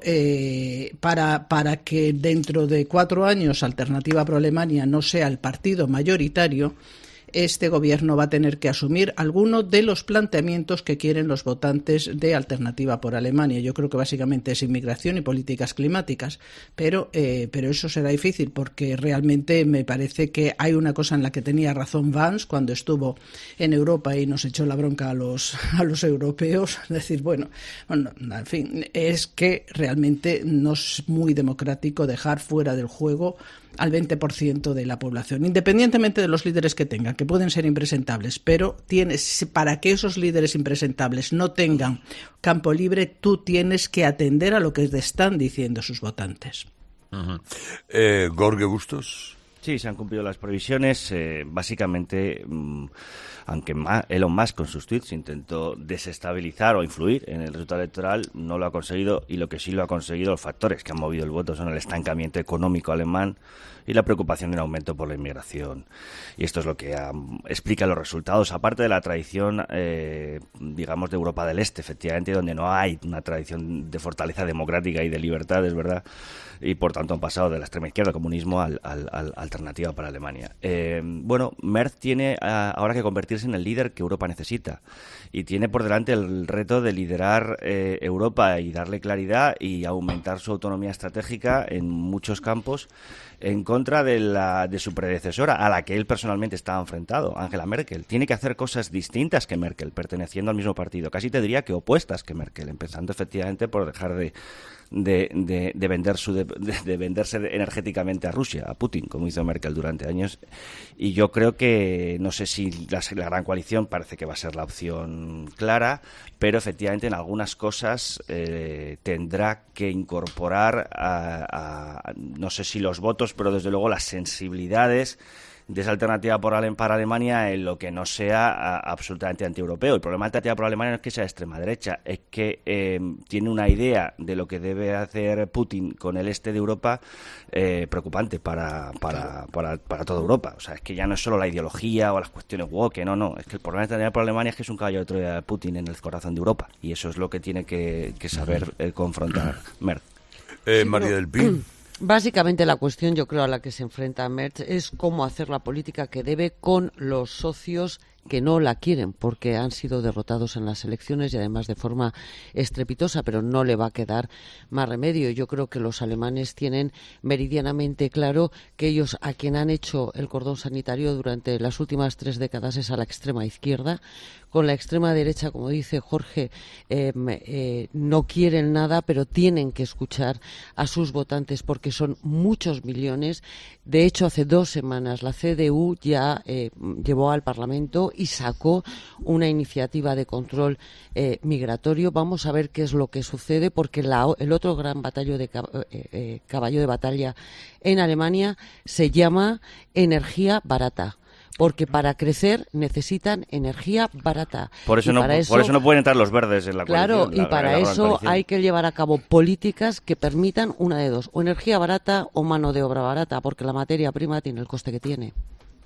para que dentro de 4 años Alternativa por Alemania no sea el partido mayoritario, este gobierno va a tener que asumir alguno de los planteamientos que quieren los votantes de Alternativa por Alemania. Yo creo que básicamente es inmigración y políticas climáticas, pero eso será difícil porque realmente me parece que hay una cosa en la que tenía razón Vance cuando estuvo en Europa y nos echó la bronca a los europeos. Es decir, bueno, en fin, es que realmente no es muy democrático dejar fuera del juego al 20% de la población, independientemente de los líderes que tengan, que pueden ser impresentables, pero para que esos líderes impresentables no tengan campo libre, tú tienes que atender a lo que te están diciendo sus votantes. Jorge Bustos. Sí, se han cumplido las previsiones. Básicamente, aunque Elon Musk con sus tweets intentó desestabilizar o influir en el resultado electoral, no lo ha conseguido, y lo que sí lo ha conseguido, los factores que han movido el voto son el estancamiento económico alemán y la preocupación de un aumento por la inmigración. Y esto es lo que explica los resultados, aparte de la tradición, digamos, de Europa del Este, efectivamente, donde no hay una tradición de fortaleza democrática y de libertades, ¿verdad? Y por tanto han pasado de la extrema izquierda, comunismo, al Alternativa para Alemania. Bueno, Merz tiene ahora que convertirse en el líder que Europa necesita, y tiene por delante el reto de liderar Europa y darle claridad y aumentar su autonomía estratégica en muchos campos, en contra de su predecesora, a la que él personalmente estaba enfrentado, Angela Merkel. Tiene que hacer cosas distintas que Merkel, perteneciendo al mismo partido, casi te diría que opuestas que Merkel, empezando efectivamente por dejar de venderse energéticamente a Rusia, a Putin, como hizo Merkel durante años. Y yo creo que, no sé si la gran coalición parece que va a ser la opción clara, pero efectivamente en algunas cosas tendrá que incorporar no sé si los votos, pero desde luego las sensibilidades de esa Alternativa para Alemania en lo que no sea absolutamente antieuropeo. El problema de Alternativa por Alemania no es que sea de extrema derecha, es que tiene una idea de lo que debe hacer Putin con el este de Europa preocupante para toda Europa. O sea, es que ya no es solo la ideología o las cuestiones woke, no. Es que el problema de Alternativa por Alemania es que es un caballo de Troya de Putin en el corazón de Europa, y eso es lo que tiene que saber confrontar Merz. María del Pi. Básicamente la cuestión, yo creo, a la que se enfrenta Merz es cómo hacer la política que debe con los socios que no la quieren, porque han sido derrotados en las elecciones y además de forma estrepitosa, pero no le va a quedar más remedio. Yo creo que los alemanes tienen meridianamente claro que ellos, a quien han hecho el cordón sanitario durante las últimas 3 décadas, es a la extrema izquierda. Con la extrema derecha, como dice Jorge, no quieren nada, pero tienen que escuchar a sus votantes porque son muchos millones. De hecho, hace 2 semanas la CDU ya llevó al Parlamento y sacó una iniciativa de control migratorio. Vamos a ver qué es lo que sucede, porque el otro gran caballo de batalla en Alemania se llama energía barata. Porque para crecer necesitan energía barata. Por eso no pueden entrar los verdes en la coalición. Claro, y para eso hay que llevar a cabo políticas que permitan una de dos: o energía barata o mano de obra barata, porque la materia prima tiene el coste que tiene.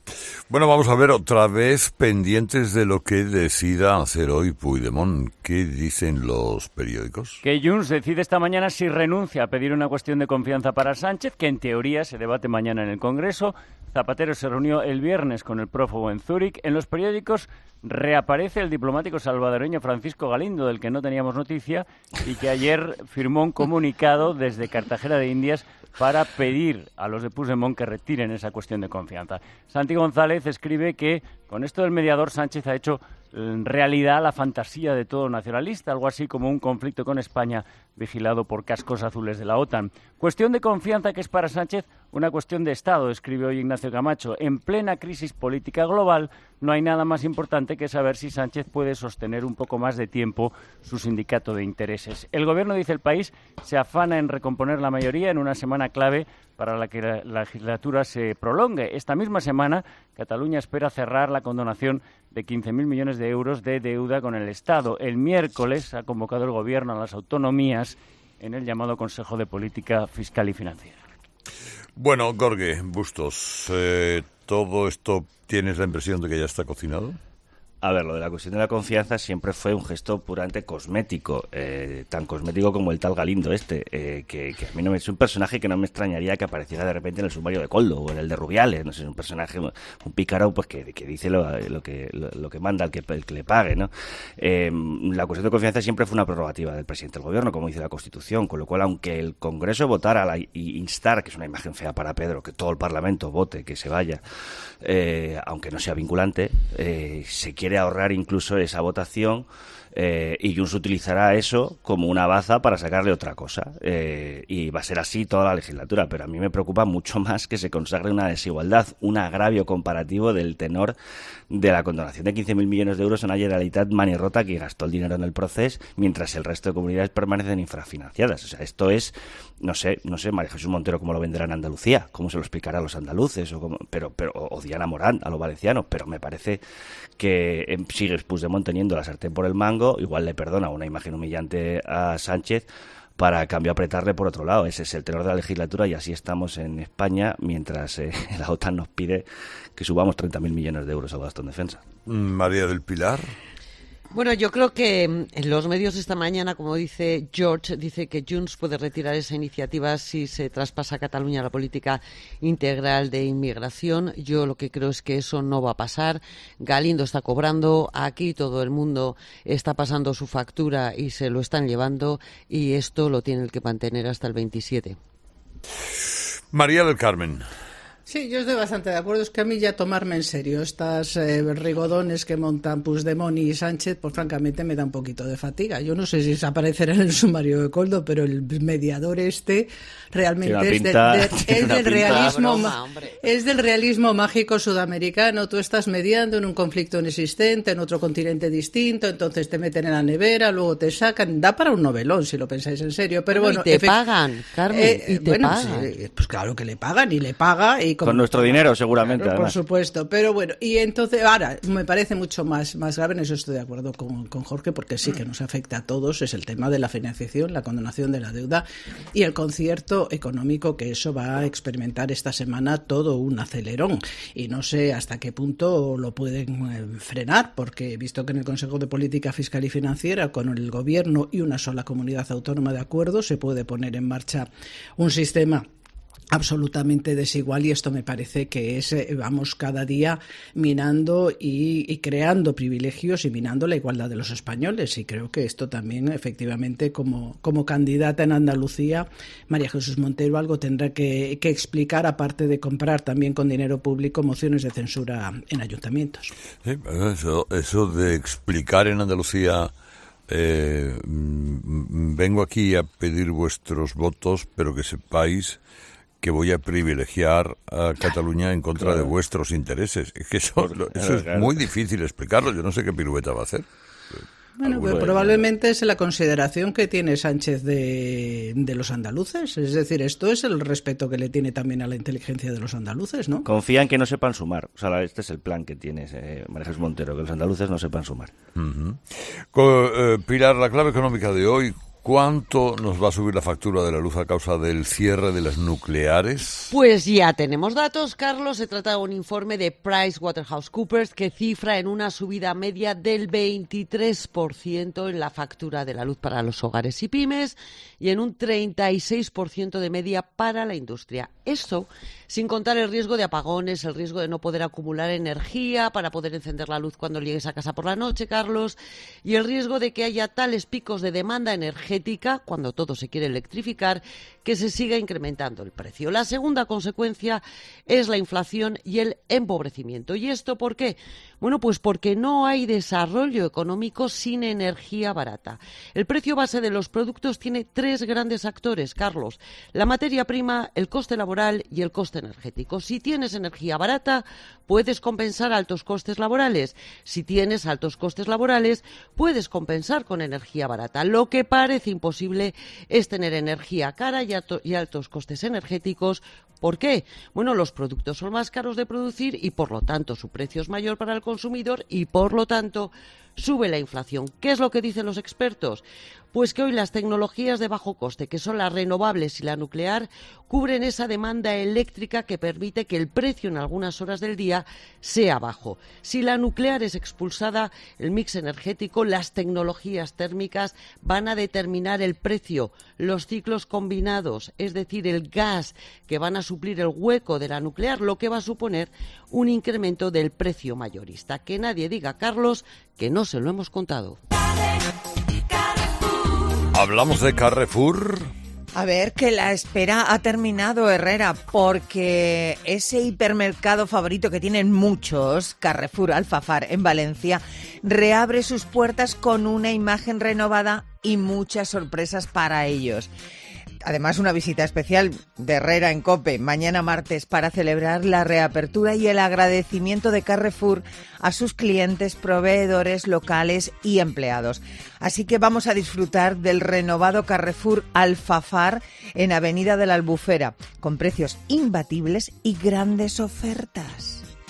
Bueno, vamos a ver otra vez pendientes de lo que decida hacer hoy Puigdemont. ¿Qué dicen los periódicos? Que Junts decide esta mañana si renuncia a pedir una cuestión de confianza para Sánchez, que en teoría se debate mañana en el Congreso. Zapatero se reunió el viernes con el prófugo en Zúrich. En los periódicos reaparece el diplomático salvadoreño Francisco Galindo, del que no teníamos noticia, y que ayer firmó un comunicado desde Cartagena de Indias para pedir a los de Puigdemont que retiren esa cuestión de confianza. Santi González escribe que con esto del mediador Sánchez ha hecho en realidad la fantasía de todo nacionalista, algo así como un conflicto con España vigilado por cascos azules de la OTAN. Cuestión de confianza que es para Sánchez una cuestión de Estado, escribe hoy Ignacio Camacho. En plena crisis política global no hay nada más importante que saber si Sánchez puede sostener un poco más de tiempo su sindicato de intereses. El gobierno, dice El País, se afana en recomponer la mayoría en una semana clave para la que la legislatura se prolongue. Esta misma semana, Cataluña espera cerrar la condonación de 15.000 millones de euros de deuda con el Estado. El miércoles ha convocado el Gobierno a las autonomías en el llamado Consejo de Política Fiscal y Financiera. Bueno, Jorge Bustos, ¿todo esto tienes la impresión de que ya está cocinado? A ver, lo de la cuestión de la confianza siempre fue un gesto puramente cosmético, tan cosmético como el tal Galindo que a mí no es un personaje que no me extrañaría que apareciera de repente en el sumario de Koldo o en el de Rubiales, no sé, es un personaje, un pícaro pues que dice lo que manda el que le pague, ¿no? La cuestión de confianza siempre fue una prerrogativa del presidente del gobierno, como dice la Constitución, con lo cual aunque el Congreso votara y instar, que es una imagen fea para Pedro, que todo el Parlamento vote, que se vaya, aunque no sea vinculante, se quiere ahorrar incluso esa votación y Junts utilizará eso como una baza para sacarle otra cosa y va a ser así toda la legislatura, pero a mí me preocupa mucho más que se consagre una desigualdad, un agravio comparativo del tenor de la condonación de 15.000 millones de euros a una Generalitat manirrota que gastó el dinero en el proceso mientras el resto de comunidades permanecen infrafinanciadas. O sea, esto es, no sé, María Jesús Montero cómo lo venderá en Andalucía, cómo se lo explicará a los andaluces, o Diana Morán a los valencianos, pero me parece que sigue Puigdemont teniendo la sartén por el mango, igual le perdona una imagen humillante a Sánchez para a cambio apretarle por otro lado. Ese es el tenor de la legislatura y así estamos en España mientras la OTAN nos pide que subamos 30.000 millones de euros al gasto en defensa. María del Pilar. Bueno, yo creo que en los medios esta mañana, como dice George, dice que Junts puede retirar esa iniciativa si se traspasa a Cataluña la política integral de inmigración. Yo lo que creo es que eso no va a pasar. Galindo está cobrando, aquí todo el mundo está pasando su factura y se lo están llevando y esto lo tienen que mantener hasta el 27. María del Carmen. Sí, yo estoy bastante de acuerdo. Es que a mí ya tomarme en serio estas rigodones que montan Puigdemont y Sánchez, pues francamente me da un poquito de fatiga. Yo no sé si se aparecerá en el sumario de Koldo, pero el mediador realmente es del realismo mágico sudamericano. Tú estás mediando en un conflicto inexistente, en otro continente distinto, entonces te meten en la nevera, luego te sacan. Da para un novelón, si lo pensáis en serio. Pero bueno, y te pagan, Carmen, y te pagan. Sí, pues claro que le pagan y le paga. Y con nuestro dinero, seguramente. Claro, además. Por supuesto. Pero bueno, y entonces, ahora, me parece mucho más grave, en eso estoy de acuerdo con Jorge, porque sí que nos afecta a todos, es el tema de la financiación, la condonación de la deuda y el concierto económico que eso va a experimentar esta semana todo un acelerón. Y no sé hasta qué punto lo pueden frenar, porque he visto que en el Consejo de Política Fiscal y Financiera, con el Gobierno y una sola comunidad autónoma de acuerdo, se puede poner en marcha un sistema absolutamente desigual y esto me parece que es, vamos cada día minando y creando privilegios y minando la igualdad de los españoles y creo que esto también efectivamente como candidata en Andalucía María Jesús Montero algo tendrá que explicar aparte de comprar también con dinero público mociones de censura en ayuntamientos. Sí, eso de explicar en Andalucía vengo aquí a pedir vuestros votos pero que sepáis que voy a privilegiar a Cataluña en contra de vuestros intereses. Es que eso es muy difícil explicarlo. Yo no sé qué pirueta va a hacer. Bueno, pues probablemente es la consideración que tiene Sánchez de los andaluces. Es decir, esto es el respeto que le tiene también a la inteligencia de los andaluces, ¿no? Confía en que no sepan sumar. O sea, este es el plan que tiene María Jesús Montero, que los andaluces no sepan sumar. Pilar, la clave económica de hoy, ¿Cuánto nos va a subir la factura de la luz a causa del cierre de las nucleares? Pues ya tenemos datos, Carlos. Se trata de un informe de PricewaterhouseCoopers que cifra en una subida media del 23% en la factura de la luz para los hogares y pymes y en un 36% de media para la industria. Esto sin contar el riesgo de apagones, el riesgo de no poder acumular energía para poder encender la luz cuando llegues a casa por la noche, Carlos, y el riesgo de que haya tales picos de demanda energética, cuando todo se quiere electrificar, que se siga incrementando el precio. La segunda consecuencia es la inflación y el empobrecimiento. ¿Y esto por qué? Bueno, pues porque no hay desarrollo económico sin energía barata. El precio base de los productos tiene tres grandes actores, Carlos: la materia prima, el coste laboral y el coste energético. Si tienes energía barata, puedes compensar altos costes laborales. Si tienes altos costes laborales, puedes compensar con energía barata. Lo que parece imposible es tener energía cara y altos costes energéticos. ¿Por qué? Bueno, los productos son más caros de producir y, por lo tanto, su precio es mayor para el consumidor y, por lo tanto, sube la inflación. ¿Qué es lo que dicen los expertos? Pues que hoy las tecnologías de bajo coste, que son las renovables y la nuclear, cubren esa demanda eléctrica que permite que el precio en algunas horas del día sea bajo. Si la nuclear es expulsada, el mix energético, las tecnologías térmicas van a determinar el precio. Los ciclos combinados, es decir, el gas que van a suplir el hueco de la nuclear, lo que va a suponer un incremento del precio mayorista. Que nadie diga, Carlos, que no se lo hemos contado. Hablamos de Carrefour. A ver, que la espera ha terminado, Herrera, porque ese hipermercado favorito que tienen muchos, Carrefour Alfafar en Valencia, reabre sus puertas con una imagen renovada y muchas sorpresas para ellos. Además, una visita especial de Herrera en COPE mañana martes para celebrar la reapertura y el agradecimiento de Carrefour a sus clientes, proveedores locales y empleados. Así que vamos a disfrutar del renovado Carrefour Alfafar en Avenida de la Albufera, con precios imbatibles y grandes ofertas.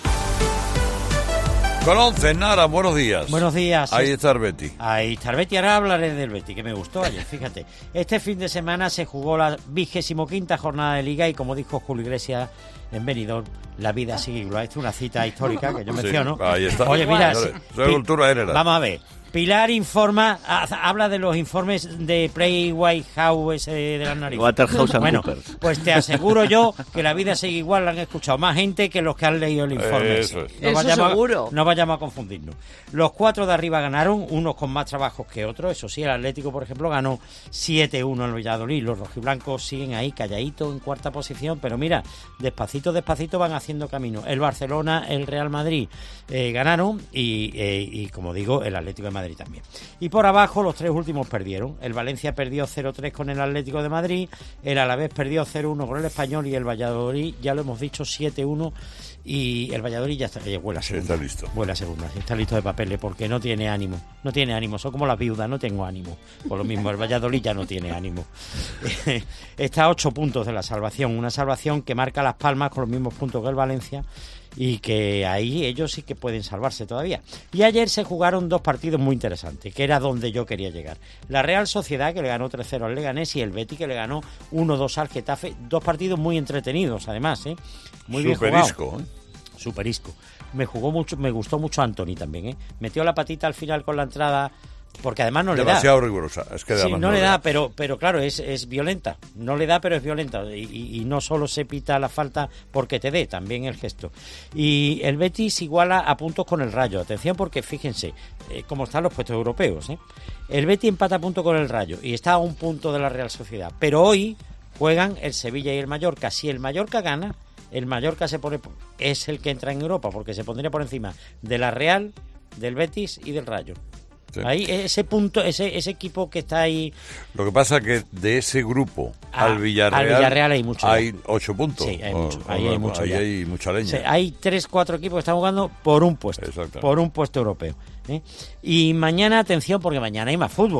Con 11, Nara, buenos días. Buenos días. Ahí está el Betis. Ahí está el Betis. Ahora hablaré del Betis, que me gustó ayer, fíjate. Este fin de semana se jugó la 25ª jornada de Liga y, como dijo Julio Iglesias en Benidorm, la vida sigue igual. Esta es una cita histórica que yo menciono. Ahí está. Oye, mira, cultura general. Vamos a ver. Pilar informa, habla de los informes de Play White House de las narices. Bueno, pues te aseguro yo que la vida sigue igual, la han escuchado más gente que los que han leído el informe. Eso seguro. No vayamos a confundirnos. Los 4 de arriba ganaron, unos con más trabajos que otros. Eso sí, el Atlético, por ejemplo, ganó 7-1 en el Valladolid. Los rojiblancos siguen ahí calladitos en cuarta posición, pero mira, despacito van haciendo camino. El Barcelona, el Real Madrid ganaron y como digo, el Atlético de Madrid también. Y por abajo los 3 últimos perdieron. El Valencia perdió 0-3 con el Atlético de Madrid, el Alavés perdió 0-1 con el Español y el Valladolid, ya lo hemos dicho, 7-1, y el Valladolid ya está, vuela segunda. Está listo. Vuela segunda, está listo de papeles porque no tiene ánimo, son como las viudas, no tengo ánimo. Por lo mismo, el Valladolid ya no tiene ánimo. Está a 8 puntos de la salvación, una salvación que marca Las Palmas con los mismos puntos que el Valencia, y que ahí ellos sí que pueden salvarse todavía. Y ayer se jugaron 2 partidos muy interesantes, que era donde yo quería llegar. La Real Sociedad, que le ganó 3-0 al Leganés, y el Betis, que le ganó 1-2 al Getafe. 2 partidos muy entretenidos, además, muy bien jugados. Superisco. Me gustó mucho Antony también, Metió la patita al final con la entrada, porque además no le da. Demasiado rigurosa. Es que sí, no le da, pero claro, es violenta. No le da, pero es violenta. Y no solo se pita la falta porque te dé, también el gesto. Y el Betis iguala a puntos con el Rayo. Atención, porque fíjense cómo están los puestos europeos. El Betis empata a punto con el Rayo y está a 1 punto de la Real Sociedad. Pero hoy juegan el Sevilla y el Mallorca. Si el Mallorca gana, el Mallorca es el que entra en Europa, porque se pondría por encima de la Real, del Betis y del Rayo. Sí. Ahí ese punto, ese equipo que está ahí. Lo que pasa que de ese grupo al Villarreal hay 8 puntos. Sí, hay mucho. Ahí hay mucho. Ahí hay mucha leña. Sí, hay 3-4 equipos que están jugando por un puesto. Por un puesto europeo. Y mañana, atención, porque mañana hay más fútbol.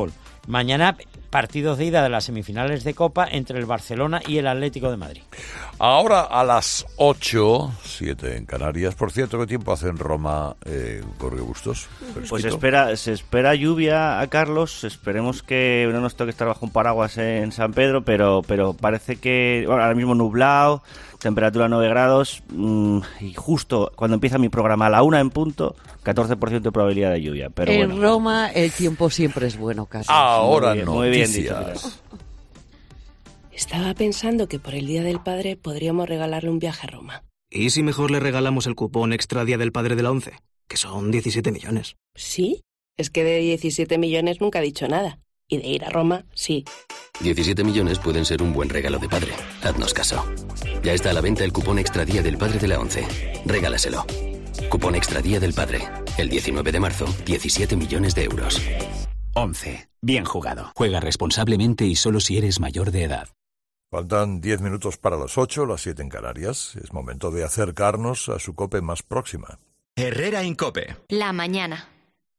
Mañana partidos de ida de las semifinales de Copa entre el Barcelona y el Atlético de Madrid. Ahora a las 8, 7 en Canarias. Por cierto, ¿qué tiempo hace en Roma, Jorge Bustos? Pues se espera lluvia a Carlos. Esperemos que no nos toque estar bajo un paraguas en San Pedro, pero parece que ahora mismo nublado, temperatura 9 grados y justo cuando empieza mi programa a la 1 en punto, 14% de probabilidad de lluvia. Pero en Roma el tiempo siempre es bueno, Carlos. Ahora muy bien noticias. dicho, Pilar. Estaba pensando que por el Día del Padre podríamos regalarle un viaje a Roma. ¿Y si mejor le regalamos el cupón extra Día del Padre de la ONCE? Que son 17 millones. ¿Sí? Es que de 17 millones nunca ha dicho nada. Y de ir a Roma, sí. 17 millones pueden ser un buen regalo de padre. Haznos caso. Ya está a la venta el cupón extra Día del Padre de la ONCE. Regálaselo. Cupón extra Día del Padre. El 19 de marzo, 17 millones de euros. 11. Bien jugado. Juega responsablemente y solo si eres mayor de edad. Faltan 10 minutos para las 8, las 7 en Canarias. Es momento de acercarnos a su COPE más próxima. Herrera Incope. La mañana.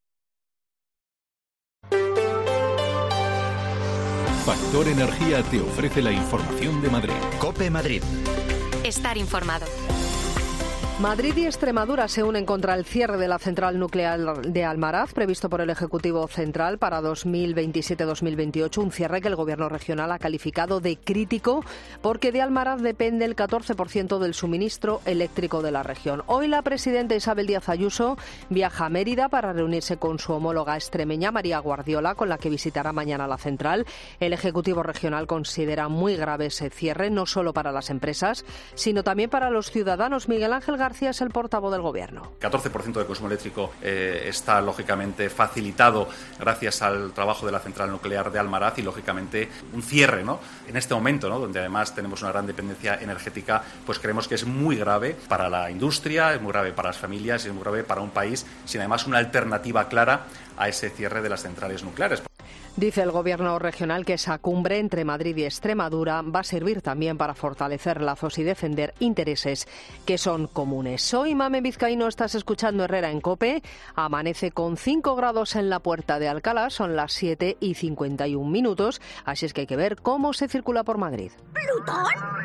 Factor Energía te ofrece la información de Madrid. COPE Madrid. Estar informado. Madrid y Extremadura se unen contra el cierre de la central nuclear de Almaraz, previsto por el Ejecutivo Central para 2027-2028, un cierre que el Gobierno regional ha calificado de crítico porque de Almaraz depende el 14% del suministro eléctrico de la región. Hoy la presidenta Isabel Díaz Ayuso viaja a Mérida para reunirse con su homóloga extremeña María Guardiola, con la que visitará mañana la central. El Ejecutivo regional considera muy grave ese cierre, no solo para las empresas, sino también para los ciudadanos. Miguel Ángel García es el portavoz del Gobierno. 14% de consumo eléctrico está lógicamente facilitado gracias al trabajo de la central nuclear de Almaraz y lógicamente un cierre, ¿no? En este momento, ¿no?, donde además tenemos una gran dependencia energética, pues creemos que es muy grave para la industria, es muy grave para las familias y es muy grave para un país sin además una alternativa clara a ese cierre de las centrales nucleares. Dice el Gobierno regional que esa cumbre entre Madrid y Extremadura va a servir también para fortalecer lazos y defender intereses que son comunes. Soy Mame Vizcaíno, estás escuchando Herrera en COPE. Amanece con 5 grados en la Puerta de Alcalá, son las 7:51, así es que hay que ver cómo se circula por Madrid. ¿Plutón?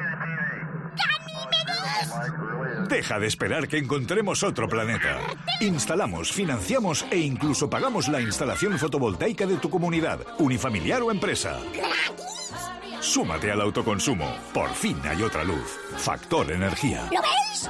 Deja de esperar que encontremos otro planeta. Instalamos, financiamos e incluso pagamos la instalación fotovoltaica de tu comunidad, unifamiliar o empresa. Súmate al autoconsumo. Por fin hay otra luz. Factor Energía. ¿Lo ves?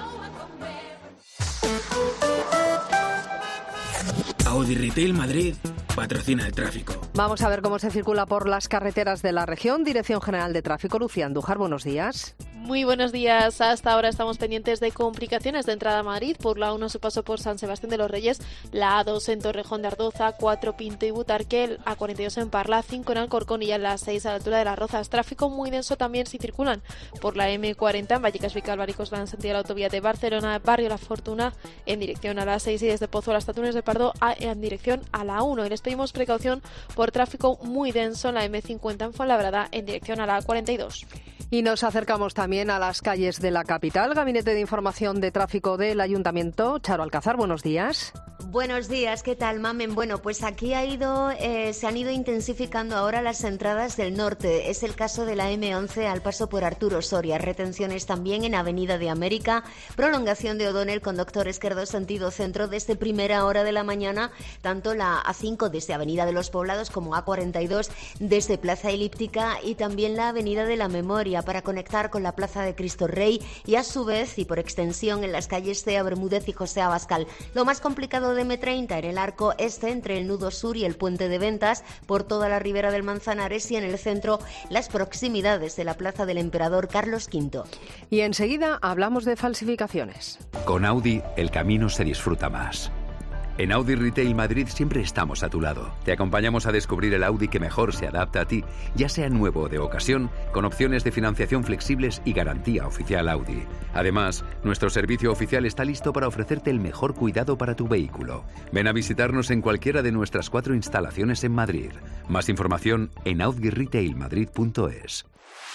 Audi Retail Madrid patrocina el tráfico. Vamos a ver cómo se circula por las carreteras de la región. Dirección General de Tráfico, Lucía Andújar, buenos días. Muy buenos días. Hasta ahora estamos pendientes de complicaciones de entrada a Madrid por la 1 a su paso por San Sebastián de los Reyes, la A2 en Torrejón de Ardoza, 4 Pinto y Butarque, A42 en Parla, 5 en Alcorcón y ya en la 6 a la altura de Las Rozas. Tráfico muy denso también si circulan por la M40 en Vallecas, Vicálvaro y Coslada en sentido de la autovía de Barcelona, Barrio La Fortuna en dirección a la 6 y desde Pozuelo hasta Túnez de Pardo en dirección a la 1. Y les pedimos precaución por tráfico muy denso en la M50 en Fuenlabrada en dirección a la 42. Y nos acercamos también a las calles de la capital. Gabinete de Información de Tráfico del Ayuntamiento. Charo Alcázar, buenos días. Buenos días, ¿qué tal, Mamen? Bueno, pues aquí se han ido intensificando ahora las entradas del norte. Es el caso de la M11 al paso por Arturo Soria. Retenciones también en Avenida de América, prolongación de O'Donnell con Doctor Esquerdo sentido centro desde primera hora de la mañana, tanto la A5 desde Avenida de los Poblados como A42 desde Plaza Elíptica y también la Avenida de la Memoria para conectar con la Plaza de Cristo Rey y a su vez y por extensión en las calles Cea Bermúdez y José Abascal. Lo más complicado de M30 en el arco este entre el nudo sur y el puente de Ventas por toda la ribera del Manzanares y en el centro las proximidades de la Plaza del Emperador Carlos V. Y enseguida hablamos de falsificaciones. Con Audi el camino se disfruta más. En Audi Retail Madrid siempre estamos a tu lado. Te acompañamos a descubrir el Audi que mejor se adapta a ti, ya sea nuevo o de ocasión, con opciones de financiación flexibles y garantía oficial Audi. Además, nuestro servicio oficial está listo para ofrecerte el mejor cuidado para tu vehículo. Ven a visitarnos en cualquiera de nuestras 4 instalaciones en Madrid. Más información en audirailmadrid.es.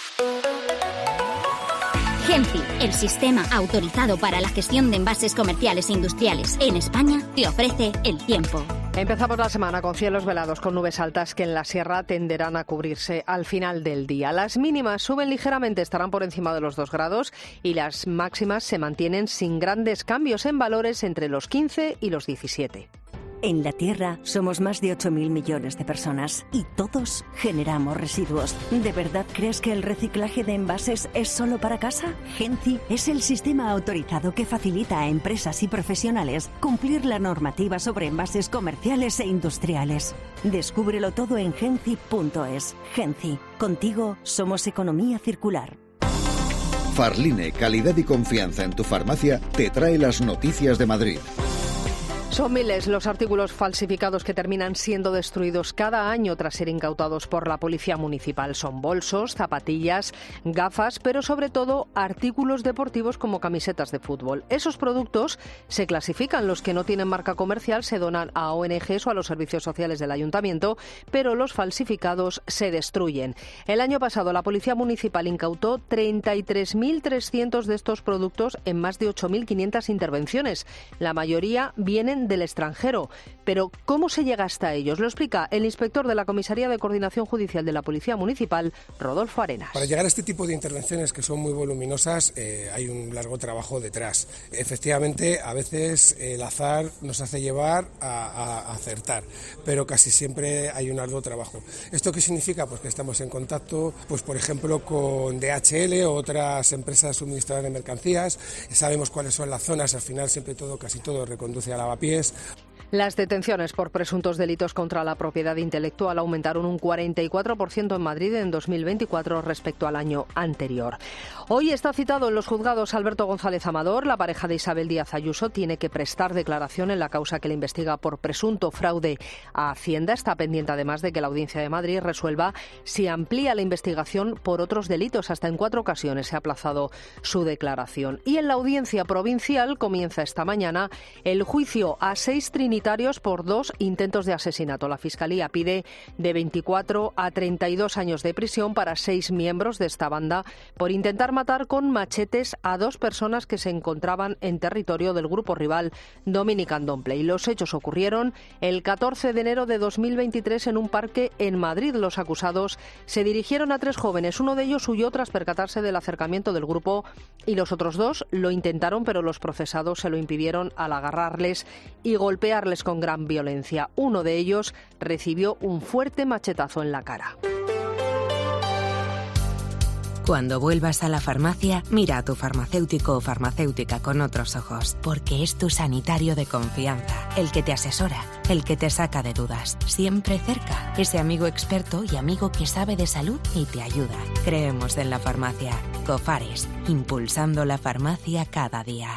Genfi, el sistema autorizado para la gestión de envases comerciales e industriales en España, te ofrece el tiempo. Empezamos la semana con cielos velados, con nubes altas que en la sierra tenderán a cubrirse al final del día. Las mínimas suben ligeramente, estarán por encima de los 2 grados y las máximas se mantienen sin grandes cambios en valores entre los 15 y los 17. En la Tierra somos más de 8.000 millones de personas y todos generamos residuos. ¿De verdad crees que el reciclaje de envases es solo para casa? Genci es el sistema autorizado que facilita a empresas y profesionales cumplir la normativa sobre envases comerciales e industriales. Descúbrelo todo en genci.es. Genci, contigo somos economía circular. Farline, calidad y confianza en tu farmacia, te trae las noticias de Madrid. Son miles los artículos falsificados que terminan siendo destruidos cada año tras ser incautados por la Policía Municipal. Son bolsos, zapatillas, gafas, pero sobre todo artículos deportivos como camisetas de fútbol. Esos productos se clasifican, los que no tienen marca comercial se donan a ONGs o a los servicios sociales del Ayuntamiento, pero los falsificados se destruyen. El año pasado la Policía Municipal incautó 33.300 de estos productos en más de 8.500 intervenciones. La mayoría vienen del extranjero. Pero ¿cómo se llega hasta ellos? Lo explica el inspector de la Comisaría de Coordinación Judicial de la Policía Municipal, Rodolfo Arenas. Para llegar a este tipo de intervenciones que son muy voluminosas hay un largo trabajo detrás. Efectivamente, a veces el azar nos hace llevar a acertar, pero casi siempre hay un arduo trabajo. ¿Esto qué significa? Pues que estamos en contacto, pues por ejemplo, con DHL o otras empresas suministradoras de mercancías. Sabemos cuáles son las zonas, al final siempre casi todo reconduce a Lavapiés. Las detenciones por presuntos delitos contra la propiedad intelectual aumentaron un 44% en Madrid en 2024 respecto al año anterior. Hoy está citado en los juzgados Alberto González Amador. La pareja de Isabel Díaz Ayuso tiene que prestar declaración en la causa que le investiga por presunto fraude a Hacienda. Está pendiente además de que la Audiencia de Madrid resuelva si amplía la investigación por otros delitos. Hasta en 4 ocasiones se ha aplazado su declaración. Y en la Audiencia Provincial comienza esta mañana el juicio a 6 trinitarios por 2 intentos de asesinato. La Fiscalía pide de 24 a 32 años de prisión para 6 miembros de esta banda por intentar matar con machetes a 2 personas que se encontraban en territorio del grupo rival Dominican Don't Play. Los hechos ocurrieron el 14 de enero de 2023 en un parque en Madrid. Los acusados se dirigieron a 3 jóvenes. Uno de ellos huyó tras percatarse del acercamiento del grupo y los otros 2 lo intentaron, pero los procesados se lo impidieron al agarrarles y golpearles con gran violencia. Uno de ellos recibió un fuerte machetazo en la cara. Cuando vuelvas a la farmacia, mira a tu farmacéutico o farmacéutica con otros ojos, porque es tu sanitario de confianza, el que te asesora, el que te saca de dudas, siempre cerca, ese amigo experto y amigo que sabe de salud y te ayuda. Creemos en la farmacia. Cofares, impulsando la farmacia cada día.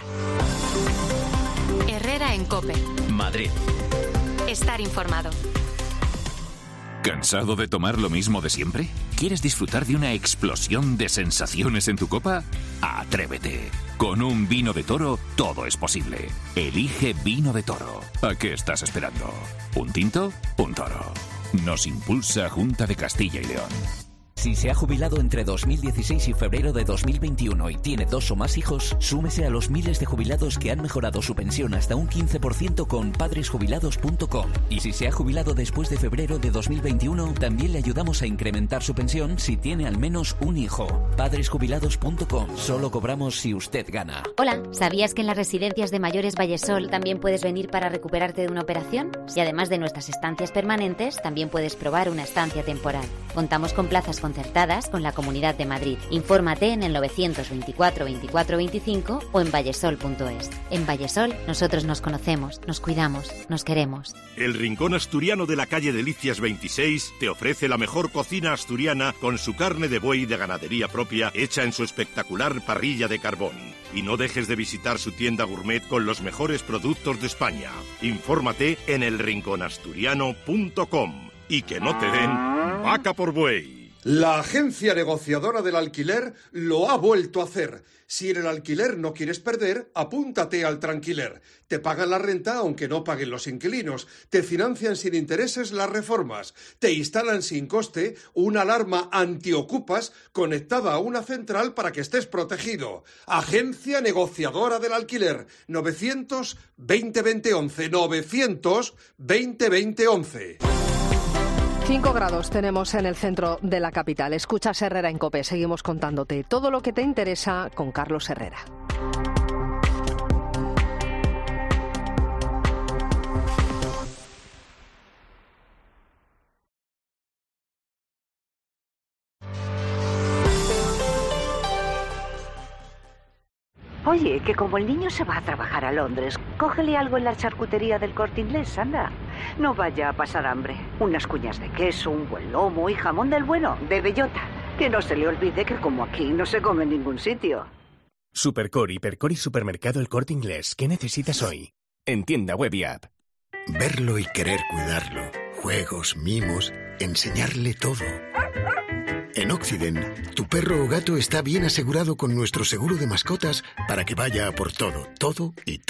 Herrera en COPE. Madrid. Estar informado. ¿Cansado de tomar lo mismo de siempre? ¿Quieres disfrutar de una explosión de sensaciones en tu copa? ¡Atrévete! Con un vino de Toro todo es posible. Elige Vino de Toro. ¿A qué estás esperando? ¿Un tinto? Un toro. Nos impulsa Junta de Castilla y León. Si se ha jubilado entre 2016 y febrero de 2021 y tiene 2 o más hijos, súmese a los miles de jubilados que han mejorado su pensión hasta un 15% con padresjubilados.com. Y si se ha jubilado después de febrero de 2021, también le ayudamos a incrementar su pensión si tiene al menos un hijo. Padresjubilados.com. Solo cobramos si usted gana. Hola, ¿sabías que en las residencias de mayores Vallesol también puedes venir para recuperarte de una operación? Y además de nuestras estancias permanentes, también puedes probar una estancia temporal. Contamos con plazas concertadas con la Comunidad de Madrid. Infórmate en el 924 24 25 o en vallesol.es. En Vallesol nosotros nos conocemos, nos cuidamos, nos queremos. El Rincón Asturiano de la calle Delicias 26 te ofrece la mejor cocina asturiana con su carne de buey de ganadería propia hecha en su espectacular parrilla de carbón. Y no dejes de visitar su tienda gourmet con los mejores productos de España. Infórmate en elrinconasturiano.com y que no te den vaca por buey. La agencia negociadora del alquiler lo ha vuelto a hacer. Si en el alquiler no quieres perder, apúntate al Tranquiler. Te pagan la renta aunque no paguen los inquilinos. Te financian sin intereses las reformas. Te instalan sin coste una alarma antiocupas conectada a una central para que estés protegido. Agencia negociadora del alquiler. 900 20 20 11. 900 20 20 11. 5 grados tenemos en el centro de la capital. Escuchas Herrera en COPE. Seguimos contándote todo lo que te interesa con Carlos Herrera. Oye, que como el niño se va a trabajar a Londres, cógele algo en la charcutería del Corte Inglés, anda. No vaya a pasar hambre. Unas cuñas de queso, un buen lomo y jamón del bueno, de bellota. Que no se le olvide que como aquí no se come en ningún sitio. Supercore, Hipercore y Supermercado El Corte Inglés. ¿Qué necesitas hoy? En tienda web y app. Verlo y querer cuidarlo. Juegos, mimos, enseñarle todo. En Occident, tu perro o gato está bien asegurado con nuestro seguro de mascotas para que vaya a por todo, todo y todo.